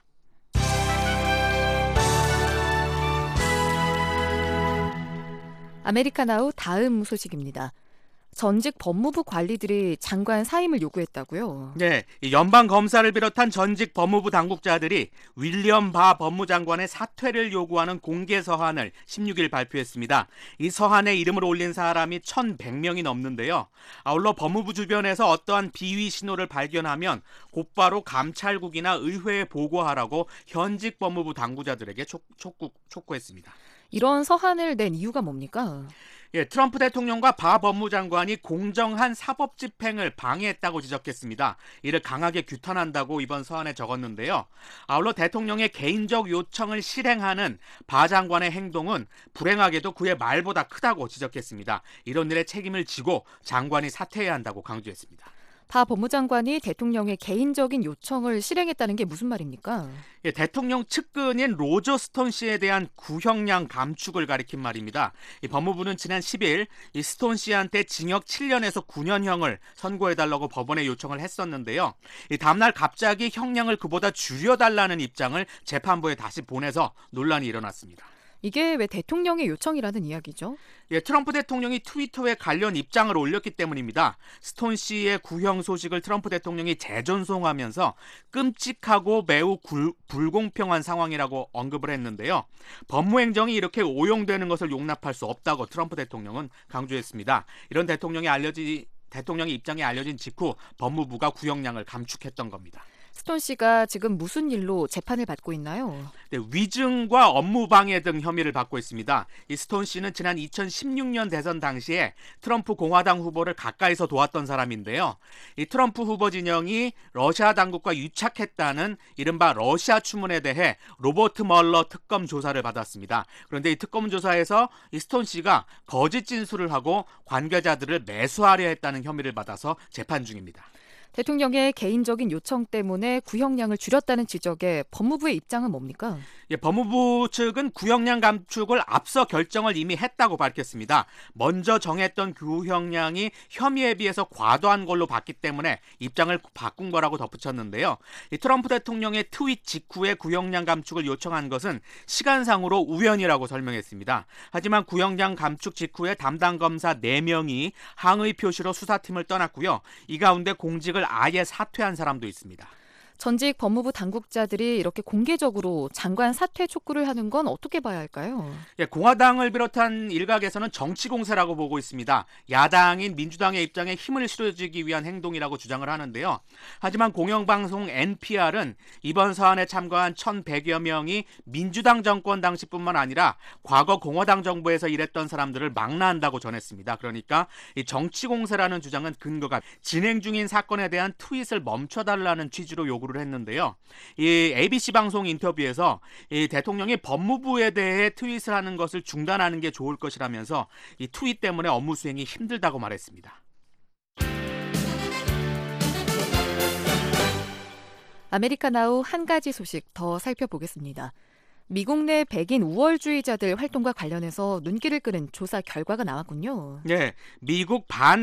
아메리카나우 다음 소식입니다. 전직 법무부 관리들이 장관 사임을 요구했다고요? 네, 연방 검사를 비롯한 전직 법무부 당국자들이 윌리엄 바 법무장관의 사퇴를 요구하는 공개 서한을 16일 발표했습니다. 이 서한에 이름을 올린 사람이 1,100명이 넘는데요. 아울러 법무부 주변에서 어떠한 비위 신호를 발견하면 곧바로 감찰국이나 의회에 보고하라고 현직 법무부 당국자들에게 촉구했습니다. 이런 서한을 낸 이유가 뭡니까? 예, 트럼프 대통령과 바 법무장관이 공정한 사법 집행을 방해했다고 지적했습니다. 이를 강하게 규탄한다고 이번 서한에 적었는데요. 아울러 대통령의 개인적 요청을 실행하는 바 장관의 행동은 불행하게도 그의 말보다 크다고 지적했습니다. 이런 일에 책임을 지고 장관이 사퇴해야 한다고 강조했습니다. 바 법무장관이 대통령의 개인적인 요청을 실행했다는 게 무슨 말입니까? 예, 대통령 측근인 로저 스톤 씨에 대한 구형량 감축을 가리킨 말입니다. 이 법무부는 지난 10일 이 스톤 씨한테 징역 7년에서 9년형을 선고해달라고 법원에 요청을 했었는데요. 이 다음날 갑자기 형량을 그보다 줄여달라는 입장을 재판부에 다시 보내서 논란이 일어났습니다. 이게 왜 대통령의 요청이라는 이야기죠? 예, 트럼프 대통령이 트위터에 관련 입장을 올렸기 때문입니다. 스톤 씨의 구형 소식을 트럼프 대통령이 재전송하면서 끔찍하고 매우 불공평한 상황이라고 언급을 했는데요. 법무행정이 이렇게 오용되는 것을 용납할 수 없다고 트럼프 대통령은 강조했습니다. 이런 대통령의 입장이 알려진 직후 법무부가 구형량을 감축했던 겁니다. 스톤 씨가 지금 무슨 일로 재판을 받고 있나요? 네, 위증과 업무방해 등 혐의를 받고 있습니다. 이 스톤 씨는 지난 2016년 대선 당시에 트럼프 공화당 후보를 가까이서 도왔던 사람인데요. 이 트럼프 후보 진영이 러시아 당국과 유착했다는 이른바 러시아 추문에 대해 로버트 멀러 특검 조사를 받았습니다. 그런데 이 특검 조사에서 이 스톤 씨가 거짓 진술을 하고 관계자들을 매수하려 했다는 혐의를 받아서 재판 중입니다. 대통령의 개인적인 요청 때문에 구형량을 줄였다는 지적에 법무부의 입장은 뭡니까? 예, 법무부 측은 구형량 감축을 앞서 결정을 이미 했다고 밝혔습니다. 먼저 정했던 구형량이 혐의에 비해서 과도한 걸로 봤기 때문에 입장을 바꾼 거라고 덧붙였는데요. 이 트럼프 대통령의 트윗 직후에 구형량 감축을 요청한 것은 시간상으로 우연이라고 설명했습니다. 하지만 구형량 감축 직후에 담당 검사 4명이 항의 표시로 수사팀을 떠났고요. 이 가운데 공직을 아예 사퇴한 사람도 있습니다. 전직 법무부 당국자들이 이렇게 공개적으로 장관 사퇴 촉구를 하는 건 어떻게 봐야 할까요? 예, 공화당을 비롯한 일각에서는 정치 공세라고 보고 있습니다. 야당인 민주당의 입장에 힘을 실어주기 위한 행동이라고 주장을 하는데요. 하지만 공영방송 NPR은 이번 사안에 참가한 1,100여 명이 민주당 정권 당시뿐만 아니라 과거 공화당 정부에서 일했던 사람들을 망라한다고 전했습니다. 그러니까 이 정치 공세라는 주장은 근거가 진행 중인 사건에 대한 트윗을 멈춰달라는 취지로 요구를 했는데요. 이 ABC 방송 인터뷰에서 이 대통령이 법무부에 대해 트윗을 하는 것을 중단하는 게 좋을 것이라면서 이 트윗 때문에 업무 수행이 힘들다고 말했습니다. 아메리카나우 한 가지 소식 더 살펴보겠습니다. 미국 내 백인 우월주의자들 활동과 관련해서 눈길을 끄는 조사 결과가 나왔군요. 네, 미국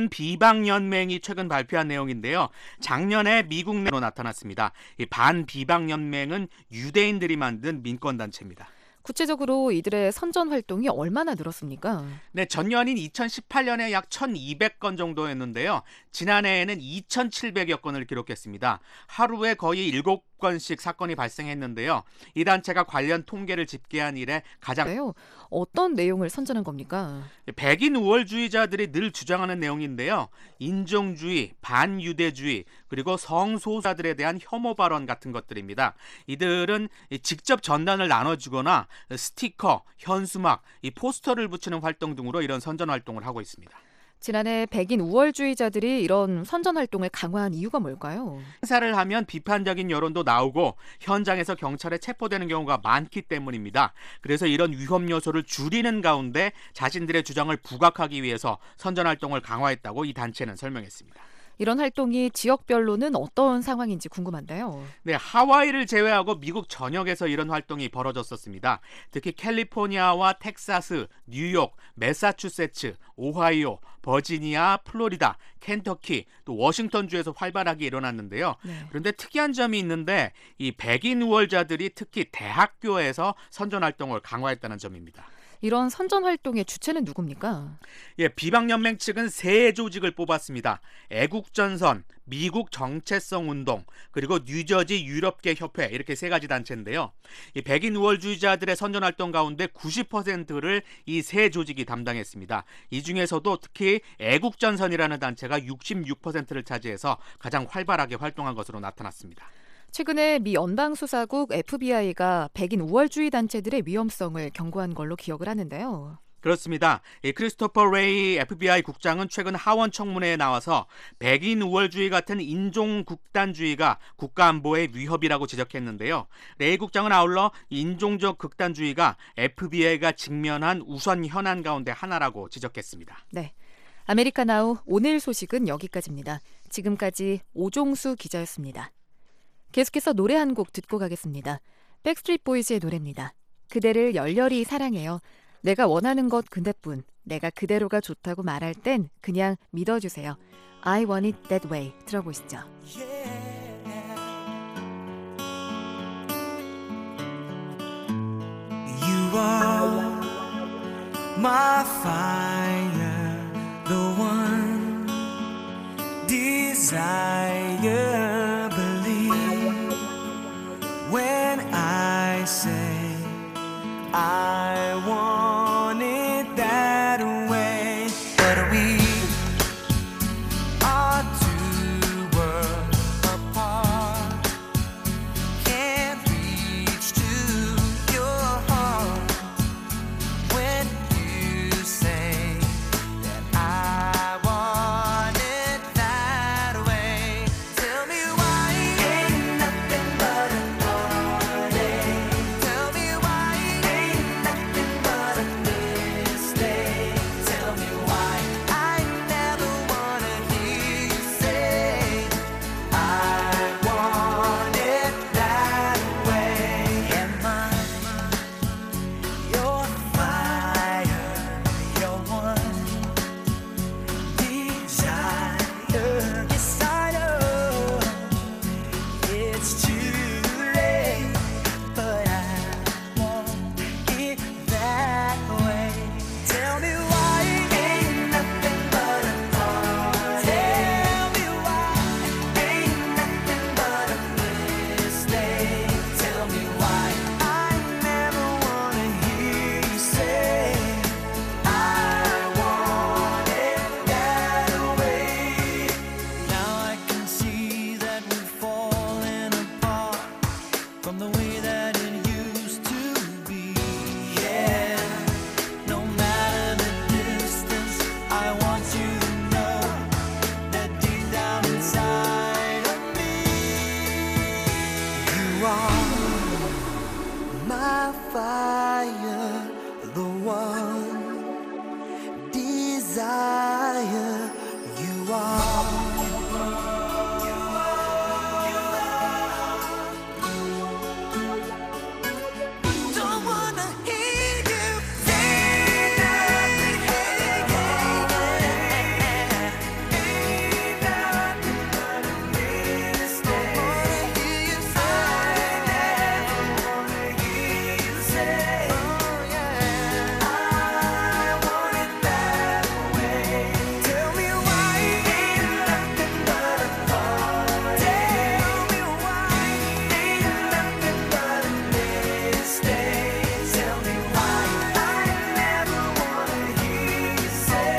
반비방연맹이 최근 발표한 내용인데요. 작년에 미국 내로 나타났습니다. 이 반비방연맹은 유대인들이 만든 민권단체입니다. 구체적으로 이들의 선전 활동이 얼마나 늘었습니까? 네, 전년인 2018년에 약 1,200건 정도였는데요. 지난해에는 2,700여 건을 기록했습니다. 하루에 거의 7건씩 사건이 발생했는데요. 이 단체가 관련 통계를 집계한 이래 가장 어떤 내용을 선전한 겁니까? 백인 우월주의자들이 늘 주장하는 내용인데요. 인종주의, 반유대주의, 그리고 성소수자들에 대한 혐오 발언 같은 것들입니다. 이들은 직접 전단을 나눠주거나 스티커, 현수막, 이 포스터를 붙이는 활동 등으로 이런 선전 활동을 하고 있습니다. 지난해 백인 우월주의자들이 이런 선전 활동을 강화한 이유가 뭘까요? 행사를 하면 비판적인 여론도 나오고 현장에서 경찰에 체포되는 경우가 많기 때문입니다. 그래서 이런 위험 요소를 줄이는 가운데 자신들의 주장을 부각하기 위해서 선전 활동을 강화했다고 이 단체는 설명했습니다. 이런 활동이 지역별로는 어떤 상황인지 궁금한데요. 네, 하와이를 제외하고 미국 전역에서 이런 활동이 벌어졌었습니다. 특히 캘리포니아와 텍사스, 뉴욕, 매사추세츠, 오하이오, 버지니아, 플로리다, 켄터키, 또 워싱턴주에서 활발하게 일어났는데요. 네. 그런데 특이한 점이 있는데 이 백인 우월자들이 특히 대학교에서 선전 활동을 강화했다는 점입니다. 이런 선전 활동의 주체는 누굽니까? 예, 비방연맹 측은 세 조직을 뽑았습니다. 애국전선, 미국 정체성 운동, 그리고 뉴저지 유럽계 협회, 이렇게 세 가지 단체인데요. 이 백인 우월주의자들의 선전 활동 가운데 90%를 이 세 조직이 담당했습니다. 이 중에서도 특히 애국전선이라는 단체가 66%를 차지해서 가장 활발하게 활동한 것으로 나타났습니다. 최근에 미 연방수사국 FBI가 백인 우월주의 단체들의 위험성을 경고한 걸로 기억을 하는데요. 그렇습니다. 크리스토퍼 레이 FBI 국장은 최근 하원 청문회에 나와서 백인 우월주의 같은 인종 극단주의가 국가 안보의 위협이라고 지적했는데요. 레이 국장은 아울러 인종적 극단주의가 FBI가 직면한 우선 현안 가운데 하나라고 지적했습니다. 네, 아메리카나우 오늘 소식은 여기까지입니다. 지금까지 오종수 기자였습니다. 계속해서 노래 한 곡 듣고 가겠습니다. 백스트리트 보이즈의 노래입니다. 그대를 열렬히 사랑해요. 내가 원하는 것 그대뿐, 내가 그대로가 좋다고 말할 땐 그냥 믿어주세요. I want it that way. 들어보시죠. You are my fire, the one desire, believe when I say I want it that way. But we are two worlds apart, can't reach to your heart when you say that I want it that way. Tell me why ain't nothing but a heartache. Tell me why ain't nothing but a mistake. Tell me why I never wanna hear you say I want it that way. Am I your fire, your one desire? Yes, I know it's too late, but I want it that way. Tell me why ain't nothing but a heart. Tell me why ain't nothing but a mistake. Tell me why I never wanna hear you say I want it that way. Now I can see that we've fallen apart from the way that it used to be. Yeah, no matter the distance, I want you to know that deep down inside of me, you are my fire, the one desire. You are. Don't wanna hear you say nothing. Ain't nothing but a mistake. Don't wanna hear you say. Never wanna hear you say, oh yeah, I want it that way. Tell me why ain't nothing but a thought. Tell me why ain't nothing but a mistake. Tell me why I never wanna hear you say,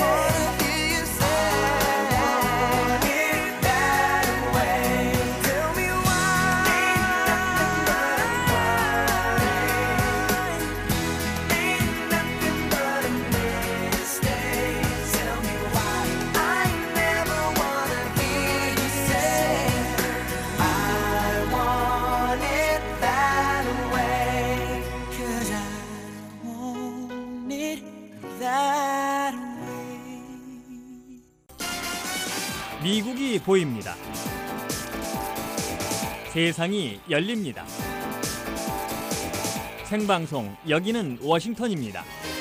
I want it that way. Tell me why ain't nothing but a heartache. Ain't nothing but a mistake. Tell me why I never wanna hear you say I want it that way. 'Cause I want it that way. 미국이 보입니다. 세상이 열립니다. 생방송 여기는 워싱턴입니다.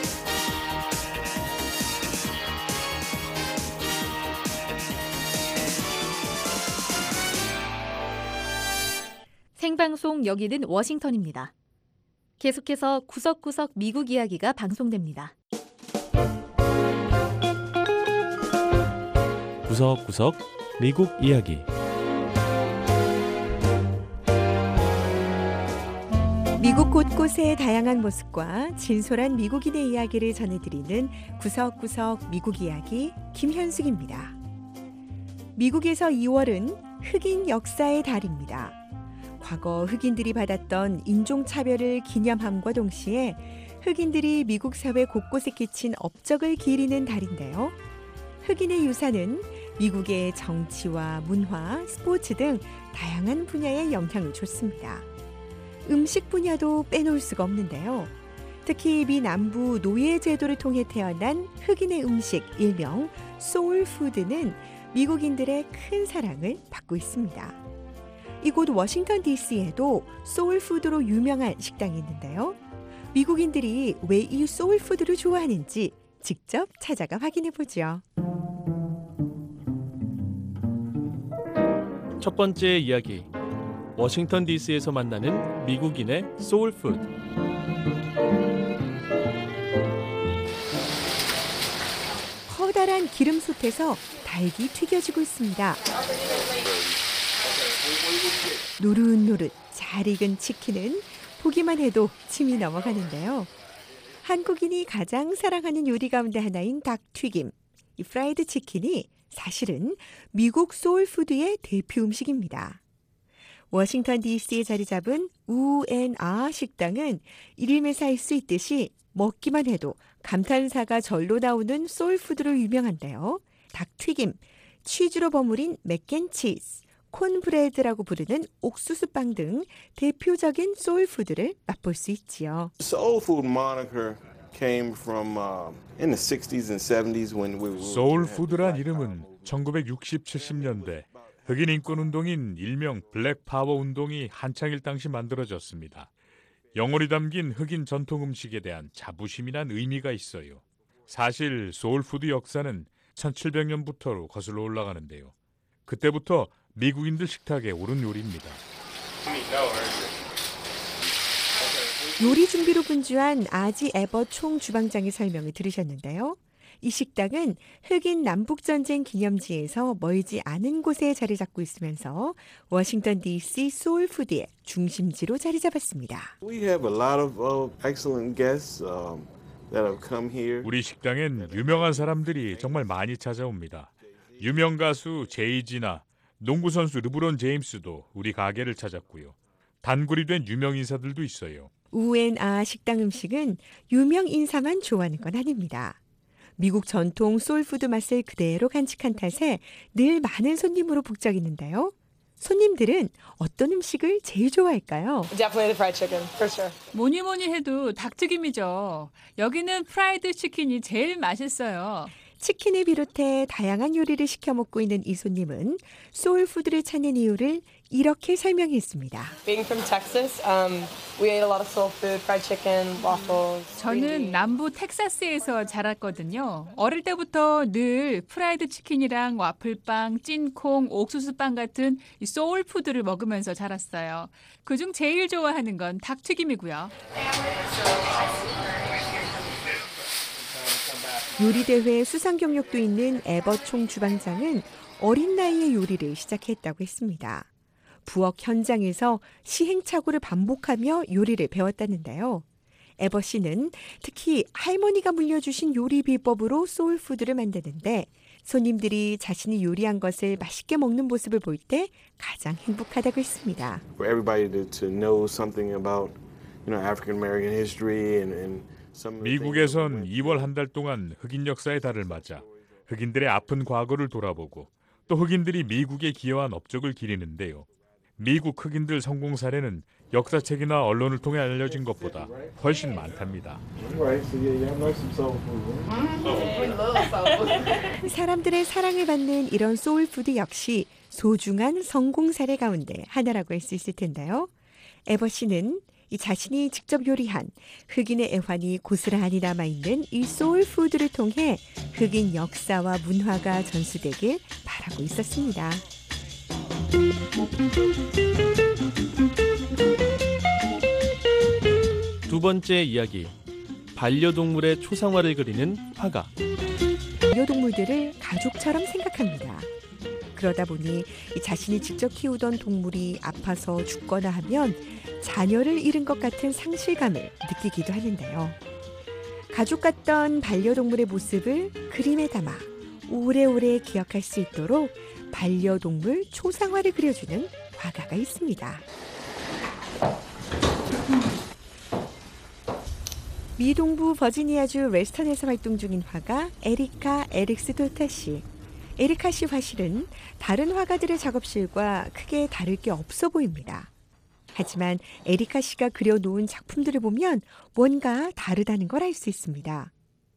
생방송 여기는 워싱턴입니다. 계속해서 구석구석 미국 이야기가 방송됩니다. 구석구석 미국 이야기. 미국 곳곳의 다양한 모습과 진솔한 미국인의 이야기를 전해드리는 구석구석 미국 이야기 김현숙입니다. 미국에서 2월은 흑인 역사의 달입니다. 과거 흑인들이 받았던 인종차별을 기념함과 동시에 흑인들이 미국 사회 곳곳에 끼친 업적을 기리는 달인데요. 흑인의 유산은 미국의 정치와 문화, 스포츠 등 다양한 분야에 영향을 줬습니다. 음식 분야도 빼놓을 수가 없는데요. 특히 미 남부 노예 제도를 통해 태어난 흑인의 음식, 일명 소울푸드는 미국인들의 큰 사랑을 받고 있습니다. 이곳 워싱턴 DC에도 소울푸드로 유명한 식당이 있는데요. 미국인들이 왜 이 소울푸드를 좋아하는지 직접 찾아가 확인해보죠. 첫 번째 이야기. 워싱턴 DC에서 만나는 미국인의 소울푸드. 커다란 기름솥에서 닭이 튀겨지고 있습니다. 노릇노릇 잘 익은 치킨은 보기만 해도 침이 넘어가는데요. 한국인이 가장 사랑하는 요리 가운데 하나인 닭튀김. 이 프라이드 치킨이 사실은 미국 소울푸드의 대표 음식입니다. 워싱턴 DC에 자리 잡은 U&R 식당은 이름에서 알 수 있듯이 먹기만 해도 감탄사가 절로 나오는 소울푸드로 유명한데요. 닭튀김, 치즈로 버무린 맥앤치즈, 콘브레드라고 부르는 옥수수빵 등 대표적인 소울푸드를 맛볼 수 있지요. Soul food moniker came from in the 60s and 70s when we were 소울푸드란 이름은 1960, 70년대 흑인 인권 운동인 일명 블랙 파워 운동이 한창일 당시 만들어졌습니다. 영혼이 담긴 흑인 전통 음식에 대한 자부심이란 의미가 있어요. 사실 소울푸드 역사는 1700년부터로 거슬러 올라가는데요. 그때부터 미국인들 식탁에 오른 요리입니다. 요리 준비로 분주한 아지 에버 총 주방장의 설명을 들으셨는데요. 이 식당은 흑인 남북전쟁 기념지에서 멀지 않은 곳에 자리 잡고 있으면서 워싱턴 DC 소울푸드의 중심지로 자리 잡았습니다. We have a lot of excellent guests that have come here. 우리 식당엔 유명한 사람들이 정말 많이 찾아옵니다. 유명 가수 제이지나 농구 선수 르브론 제임스도 우리 가게를 찾았고요. 단골이 된 유명 인사들도 있어요. U&R 식당 음식은 유명 인사만 좋아하는 건 아닙니다. 미국 전통 소울푸드 맛을 그대로 간직한 탓에 늘 많은 손님으로 북적이는데요. 손님들은 어떤 음식을 제일 좋아할까요? Definitely the fried chicken, for sure. 뭐니 해도 닭튀김이죠. 여기는 프라이드 치킨이 제일 맛있어요. 치킨을 비롯해 다양한 요리를 시켜 먹고 있는 이 손님은 소울푸드를 찾는 이유를 이렇게 설명했습니다. Being from Texas, we ate a lot of soul food, fried chicken, waffles. 저는 남부 텍사스에서 자랐거든요. 어릴 때부터 늘 프라이드 치킨이랑 와플빵, 찐콩, 옥수수빵 같은 이 소울푸드를 먹으면서 자랐어요. 그중 제일 좋아하는 건 닭튀김이고요. 요리대회 수상 경력도 있는 에버총 주방장은 어린 나이에 요리를 시작했다고 했습니다. 부엌 현장에서 시행착오를 반복하며 요리를 배웠다는데요. 에버 씨는 특히 할머니가 물려주신 요리 비법으로 소울푸드를 만드는데 손님들이 자신이 요리한 것을 맛있게 먹는 모습을 볼 때 가장 행복하다고 했습니다. For everybody to know something about, African American history and 미국에선 2월 한 달 동안 흑인 역사의 달을 맞아 흑인들의 아픈 과거를 돌아보고 또 흑인들이 미국에 기여한 업적을 기리는데요. 미국 흑인들 성공 사례는 역사책이나 언론을 통해 알려진 것보다 훨씬 많답니다. 사람들의 사랑을 받는 이런 소울푸드 역시 소중한 성공 사례 가운데 하나라고 할 수 있을 텐데요. 에버 씨는 이 자신이 직접 요리한 흑인의 애환이 고스란히 남아있는 이 소울푸드를 통해 흑인 역사와 문화가 전수되길 바라고 있었습니다. 두 번째 이야기. 반려동물의 초상화를 그리는 화가. 반려동물들을 가족처럼 생각합니다. 그러다 보니 자신이 직접 키우던 동물이 아파서 죽거나 하면 자녀를 잃은 것 같은 상실감을 느끼기도 하는데요. 가족 같던 반려동물의 모습을 그림에 담아 오래오래 기억할 수 있도록 반려동물 초상화를 그려주는 화가가 있습니다. 미 동부 버지니아주 레스턴에서 활동 중인 화가 에리카 에릭스 도타 씨. 에리카 씨 화실은 다른 화가들의 작업실과 크게 다를 게 없어 보입니다. 하지만 에리카 씨가 그려놓은 작품들을 보면 뭔가 다르다는 걸 알 수 있습니다.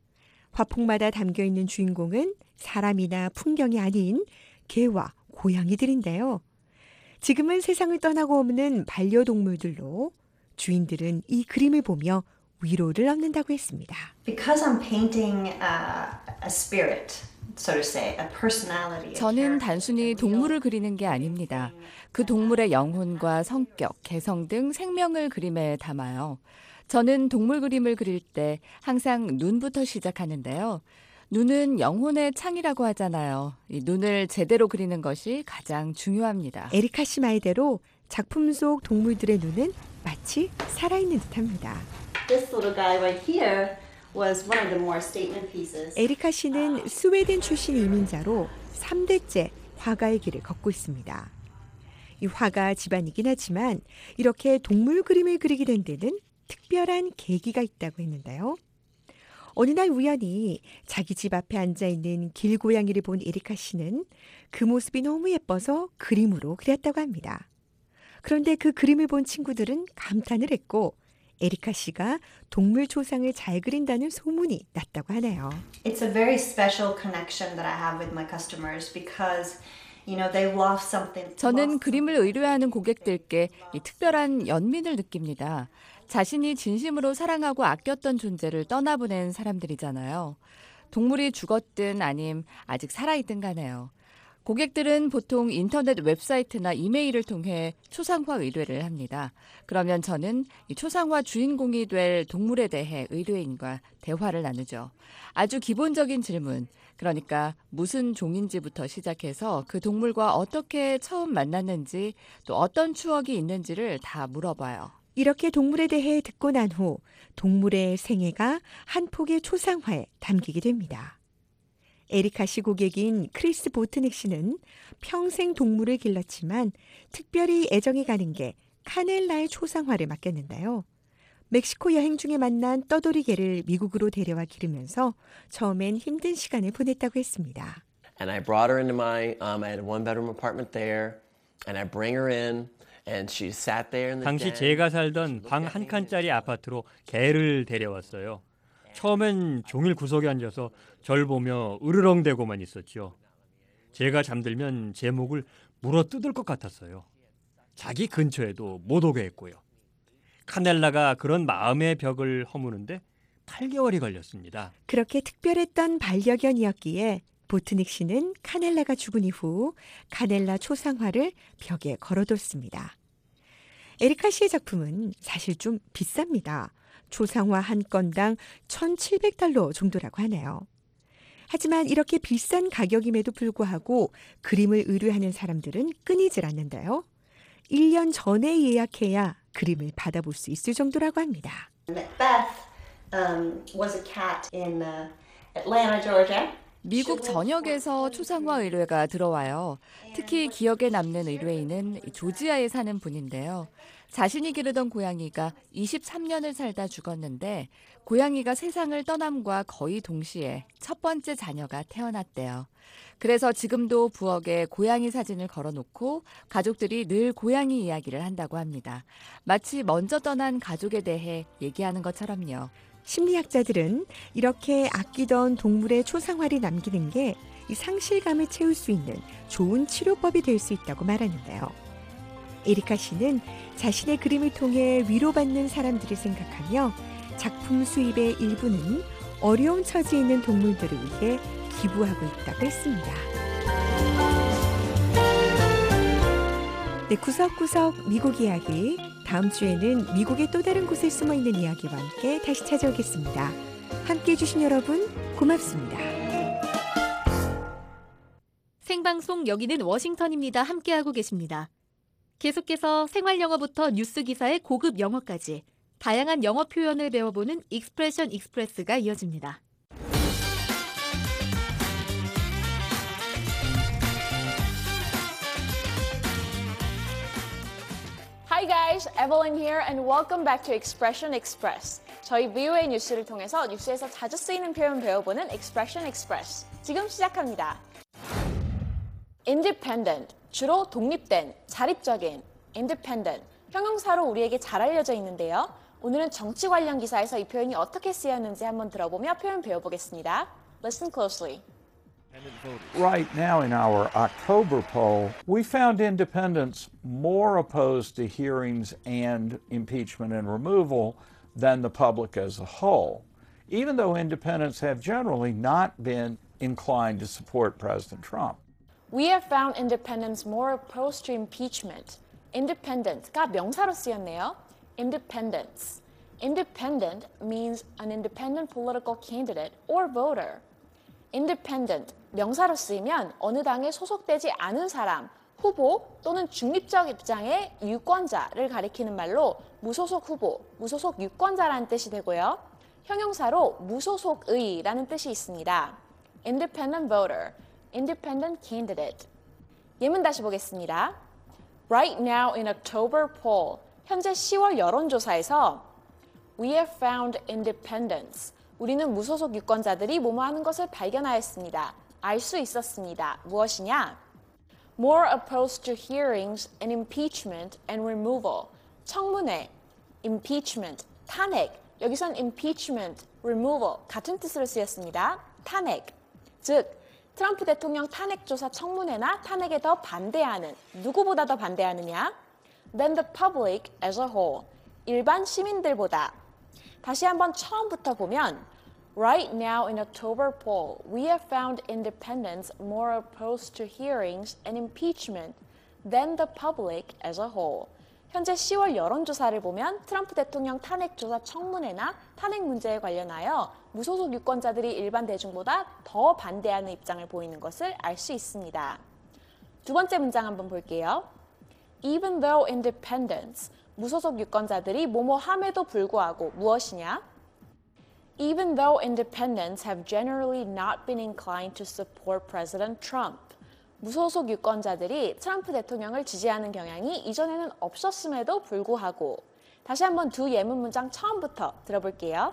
화폭마다 담겨있는 주인공은 사람이나 풍경이 아닌 개와 고양이들인데요. 지금은 세상을 떠나고 없는 반려동물들로 주인들은 이 그림을 보며 위로를 얻는다고 했습니다. Because I'm painting a spirit, so to say, a personality. 저는 단순히 동물을 그리는 게 아닙니다. 그 동물의 영혼과 성격, 개성 등 생명을 그림에 담아요. 저는 동물 그림을 그릴 때 항상 눈부터 시작하는데요. 눈은 영혼의 창이라고 하잖아요. 이 눈을 제대로 그리는 것이 가장 중요합니다. 에리카 씨 말대로 작품 속 동물들의 눈은 마치 살아있는 듯합니다. This little guy right here was one of the more statement pieces. 에리카 씨는 스웨덴 출신 이민자로 3대째 화가의 길을 걷고 있습니다. 이 화가 집안이긴 하지만 이렇게 동물 그림을 그리게 된 데는 특별한 계기가 있다고 했는데요. 어느 날 우연히 자기 집 앞에 앉아있는 길고양이를 본 에리카 씨는 그 모습이 너무 예뻐서 그림으로 그렸다고 합니다. 그런데 그 그림을 본 친구들은 감탄을 했고 에리카 씨가 동물 초상을 잘 그린다는 소문이 났다고 하네요. It's a very special connection that I have with my customers because they love something. 저는 그림을 의뢰하는 고객들께 이 특별한 연민을 느낍니다. 자신이 진심으로 사랑하고 아꼈던 존재를 떠나보낸 사람들이잖아요. 동물이 죽었든 아님 아직 살아있든 간에요. 고객들은 보통 인터넷 웹사이트나 이메일을 통해 초상화 의뢰를 합니다. 그러면 저는 이 초상화 주인공이 될 동물에 대해 의뢰인과 대화를 나누죠. 아주 기본적인 질문, 그러니까 무슨 종인지부터 시작해서 그 동물과 어떻게 처음 만났는지 또 어떤 추억이 있는지를 다 물어봐요. 이렇게 동물에 대해 듣고 난 후 동물의 생애가 한 폭의 초상화에 담기게 됩니다. 에리카 씨 고객인 크리스 보트넥 씨는 평생 동물을 길렀지만 특별히 애정이 가는 게 카넬라의 초상화를 맡겼는데요. 멕시코 여행 중에 만난 떠돌이 개를 미국으로 데려와 기르면서 처음엔 힘든 시간을 보냈다고 했습니다. And I brought her into my I had a one-bedroom apartment there, and I bring her in. And she sat there in the 당시 den. 제가 살던 방 한 칸짜리 아파트로 개를 데려왔어요. 처음엔 종일 구석에 앉아서 절 보며 으르렁대고만 있었죠. 제가 잠들면 제 목을 물어뜯을 것 같았어요. 자기 근처에도 못 오게 했고요. 카넬라가 그런 마음의 벽을 허무는데 8개월이 걸렸습니다. 그렇게 특별했던 반려견이었기에 보트닉 씨는 카넬라가 죽은 이후 카넬라 초상화를 벽에 걸어뒀습니다. 에리카 씨의 작품은 사실 좀 비쌉니다. 초상화 한 건당 $1,700 정도라고 하네요. 하지만 이렇게 비싼 가격임에도 불구하고 그림을 의뢰하는 사람들은 끊이질 않는데요. 1년 전에 예약해야 그림을 받아볼 수 있을 정도라고 합니다. Macbeth was a cat in Atlanta, Georgia. 미국 전역에서 초상화 의뢰가 들어와요. 특히 기억에 남는 의뢰인은 조지아에 사는 분인데요. 자신이 기르던 고양이가 23년을 살다 죽었는데 고양이가 세상을 떠남과 거의 동시에 첫 번째 자녀가 태어났대요. 그래서 지금도 부엌에 고양이 사진을 걸어놓고 가족들이 늘 고양이 이야기를 한다고 합니다. 마치 먼저 떠난 가족에 대해 얘기하는 것처럼요. 심리학자들은 이렇게 아끼던 동물의 초상화를 남기는 게 이 상실감을 채울 수 있는 좋은 치료법이 될 수 있다고 말하는데요. 에리카 씨는 자신의 그림을 통해 위로받는 사람들을 생각하며 작품 수입의 일부는 어려운 처지에 있는 동물들을 위해 기부하고 있다고 했습니다. 네, 구석구석 미국 이야기. 다음 주에는 미국의 또 다른 곳에 숨어있는 이야기와 함께 다시 찾아오겠습니다. 함께해 주신 여러분 고맙습니다. 생방송 여기는 워싱턴입니다. 함께하고 계십니다. 계속해서 생활영어부터 뉴스 기사의 고급 영어까지 다양한 영어 표현을 배워보는 익스프레션 익스프레스가 이어집니다. Hi guys, Evelyn here and welcome back to Expression Express. 저희 VOA 뉴스를 통해서 뉴스에서 자주 쓰이는 표현 배워보는 Expression Express. 지금 시작합니다. Independent, 주로 독립된, 자립적인. Independent, 형용사로 우리에게 잘 알려져 있는데요. 오늘은 정치 관련 기사에서 이 표현이 어떻게 쓰였는지 한번 들어보며 표현 배워보겠습니다. Listen closely. Right now in our October poll, we found independents more opposed to hearings and impeachment and removal than the public as a whole, even though independents have generally not been inclined to support President Trump. We have found independents more opposed to impeachment. Independent가 명사로 쓰였네요. Independents. Independent means an independent political candidate or voter. Independent, 명사로 쓰이면 어느 당에 소속되지 않은 사람, 후보 또는 중립적 입장의 유권자를 가리키는 말로 무소속 후보, 무소속 유권자라는 뜻이 되고요. 형용사로 무소속의라는 뜻이 있습니다. Independent voter, independent candidate. 예문 다시 보겠습니다. Right now in October poll, 현재 10월 여론조사에서 We have found independents. 우리는 무소속 유권자들이 뭐뭐 하는 것을 발견하였습니다. 알 수 있었습니다. 무엇이냐? More opposed to hearings and impeachment and removal. 청문회, impeachment, 탄핵. 여기선 impeachment, removal 같은 뜻으로 쓰였습니다. 탄핵. 즉, 트럼프 대통령 탄핵 조사 청문회나 탄핵에 더 반대하는, 누구보다 더 반대하느냐? Than the public as a whole. 일반 시민들보다. 다시 한번 처음부터 보면 Right now in October poll, we have found independents more opposed to hearings and impeachment than the public as a whole. 현재 10월 여론조사를 보면 트럼프 대통령 탄핵 조사 청문회나 탄핵 문제에 관련하여 무소속 유권자들이 일반 대중보다 더 반대하는 입장을 보이는 것을 알 수 있습니다. 두 번째 문장 한번 볼게요. Even though independents, 무소속 유권자들이 뭐뭐함에도 불구하고 무엇이냐? Even though independents have generally not been inclined to support President Trump. 무소속 유권자들이 트럼프 대통령을 지지하는 경향이 이전에는 없었음에도 불구하고. 다시 한번 두 예문 문장 처음부터 들어볼게요.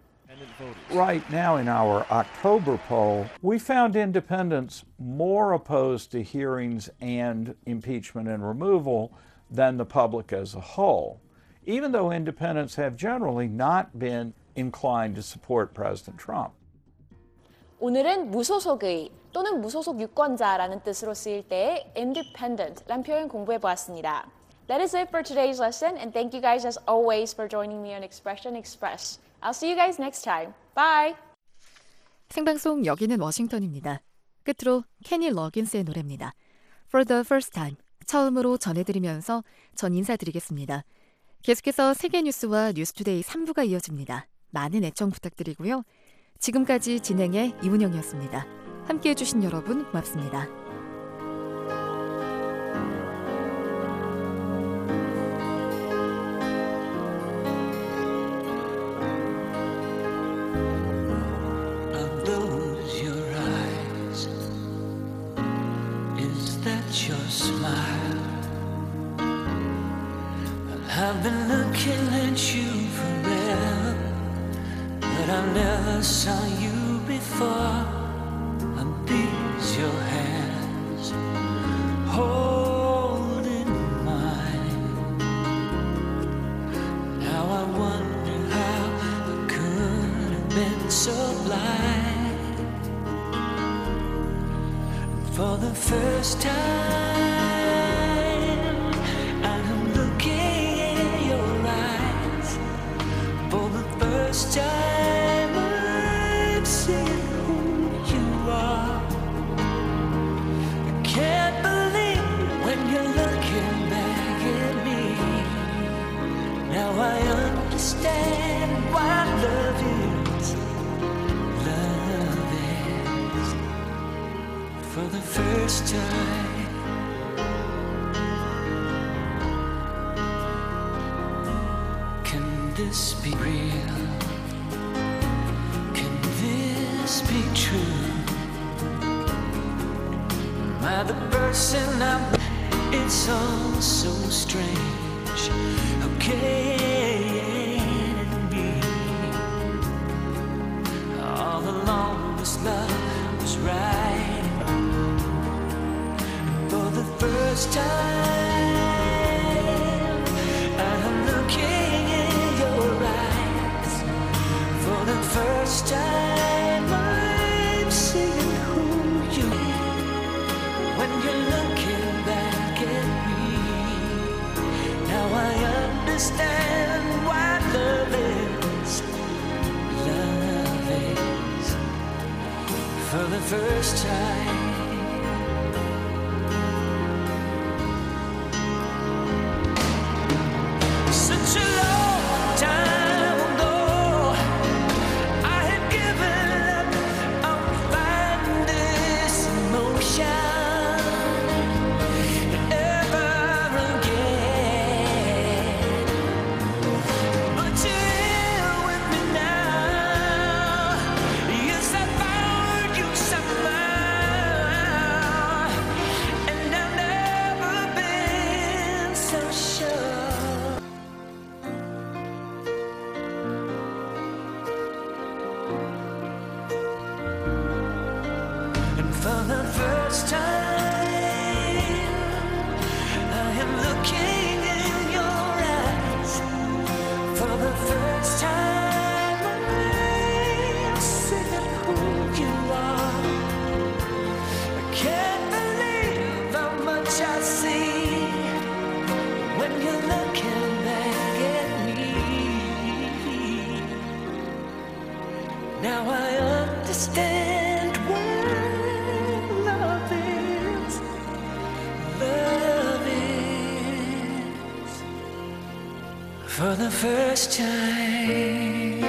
Right now in our October poll, we found independents more opposed to hearings and impeachment and removal than the public as a whole, even though independents have generally not been inclined to support President Trump. 오늘은 무소속의 또는 무소속 유권자라는 뜻으로 쓰일 때의 independent란 표현 공부해 보았습니다. That is it for today's lesson, and thank you guys as always for joining me on Expression Express. I'll see you guys next time. Bye! 생방송 여기는 워싱턴입니다. 끝으로 케니 러긴스의 노래입니다. For the first time, 처음으로 전해드리면서 전 인사드리겠습니다. 계속해서 세계 뉴스와 뉴스투데이 3부가 이어집니다. 많은 애청 부탁드리고요. 지금까지 진행의 이문영이었습니다. 함께해 주신 여러분 고맙습니다. I've been looking at you forever, but I never saw you before. And these your hands holding mine. Now I wonder how I could have been so blind. For the first time first time I've seen who you are. I can't believe when you're looking back at me. Now I understand why love is. Love is for the first time. Can this be real? Be true. Am I the person I'm? It's all so strange. much. How can it be? All along this love was right. And for the first time, I'm looking in your eyes. For the first time, I'm seeing who you are. When you're looking back at me, now I understand why love is. Love is for the first time. Such a long time ago, I had given up on finding this emotion ever again. But you're here with me now. Yes, I found you somehow, and I've never been so sure. And for the first time, I am looking in your eyes. For the first time, I'm seeing who you are. I can't believe how much I see when you're looking back at me. Now I understand what love is. Love is for the first time.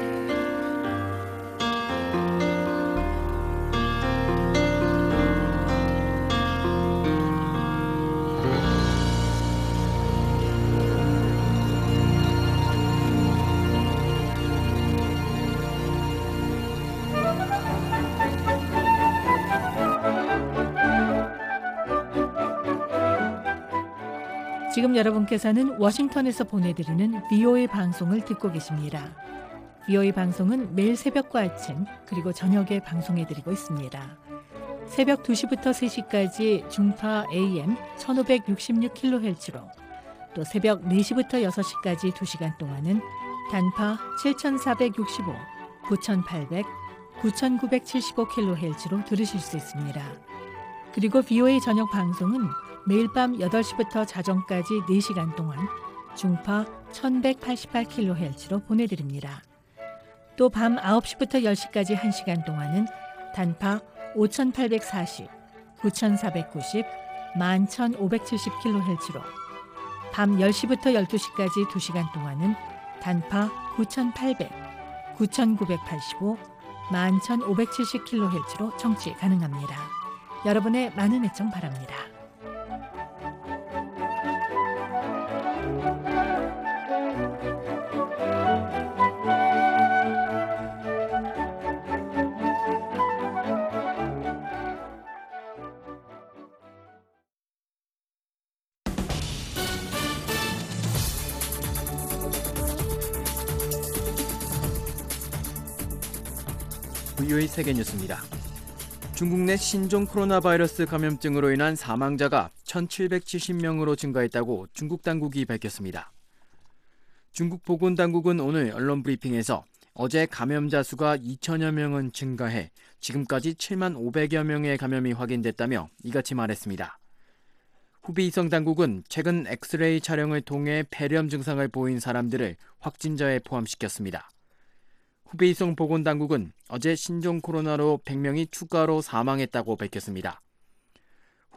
지금 여러분께서는 워싱턴에서 보내드리는 VOA 방송을 듣고 계십니다. VOA 방송은 매일 새벽과 아침 그리고 저녁에 방송해드리고 있습니다. 새벽 2시부터 3시까지 중파 AM 1566kHz로 또 새벽 4시부터 6시까지 2시간 동안은 단파 7465, 9800, 9975kHz로 들으실 수 있습니다. 그리고 VOA 저녁 방송은 매일 밤 8시부터 자정까지 4시간 동안 중파 1188kHz로 보내드립니다. 또 밤 9시부터 10시까지 1시간 동안은 단파 5840, 9490, 11570kHz로 밤 10시부터 12시까지 2시간 동안은 단파 9800, 9985, 11570kHz로 청취 가능합니다. 여러분의 많은 애청 바랍니다. VOA 세계뉴스입니다. 중국 내 신종 코로나 바이러스 감염증으로 인한 사망자가 1,770명으로 증가했다고 중국 당국이 밝혔습니다. 중국 보건당국은 오늘 언론 브리핑에서 어제 감염자 수가 2천여 명은 증가해 지금까지 7만 500여 명의 감염이 확인됐다며 이같이 말했습니다. 후베이성 당국은 최근 엑스레이 촬영을 통해 폐렴 증상을 보인 사람들을 확진자에 포함시켰습니다. 후베이성 보건당국은 어제 신종 코로나로 100명이 추가로 사망했다고 밝혔습니다.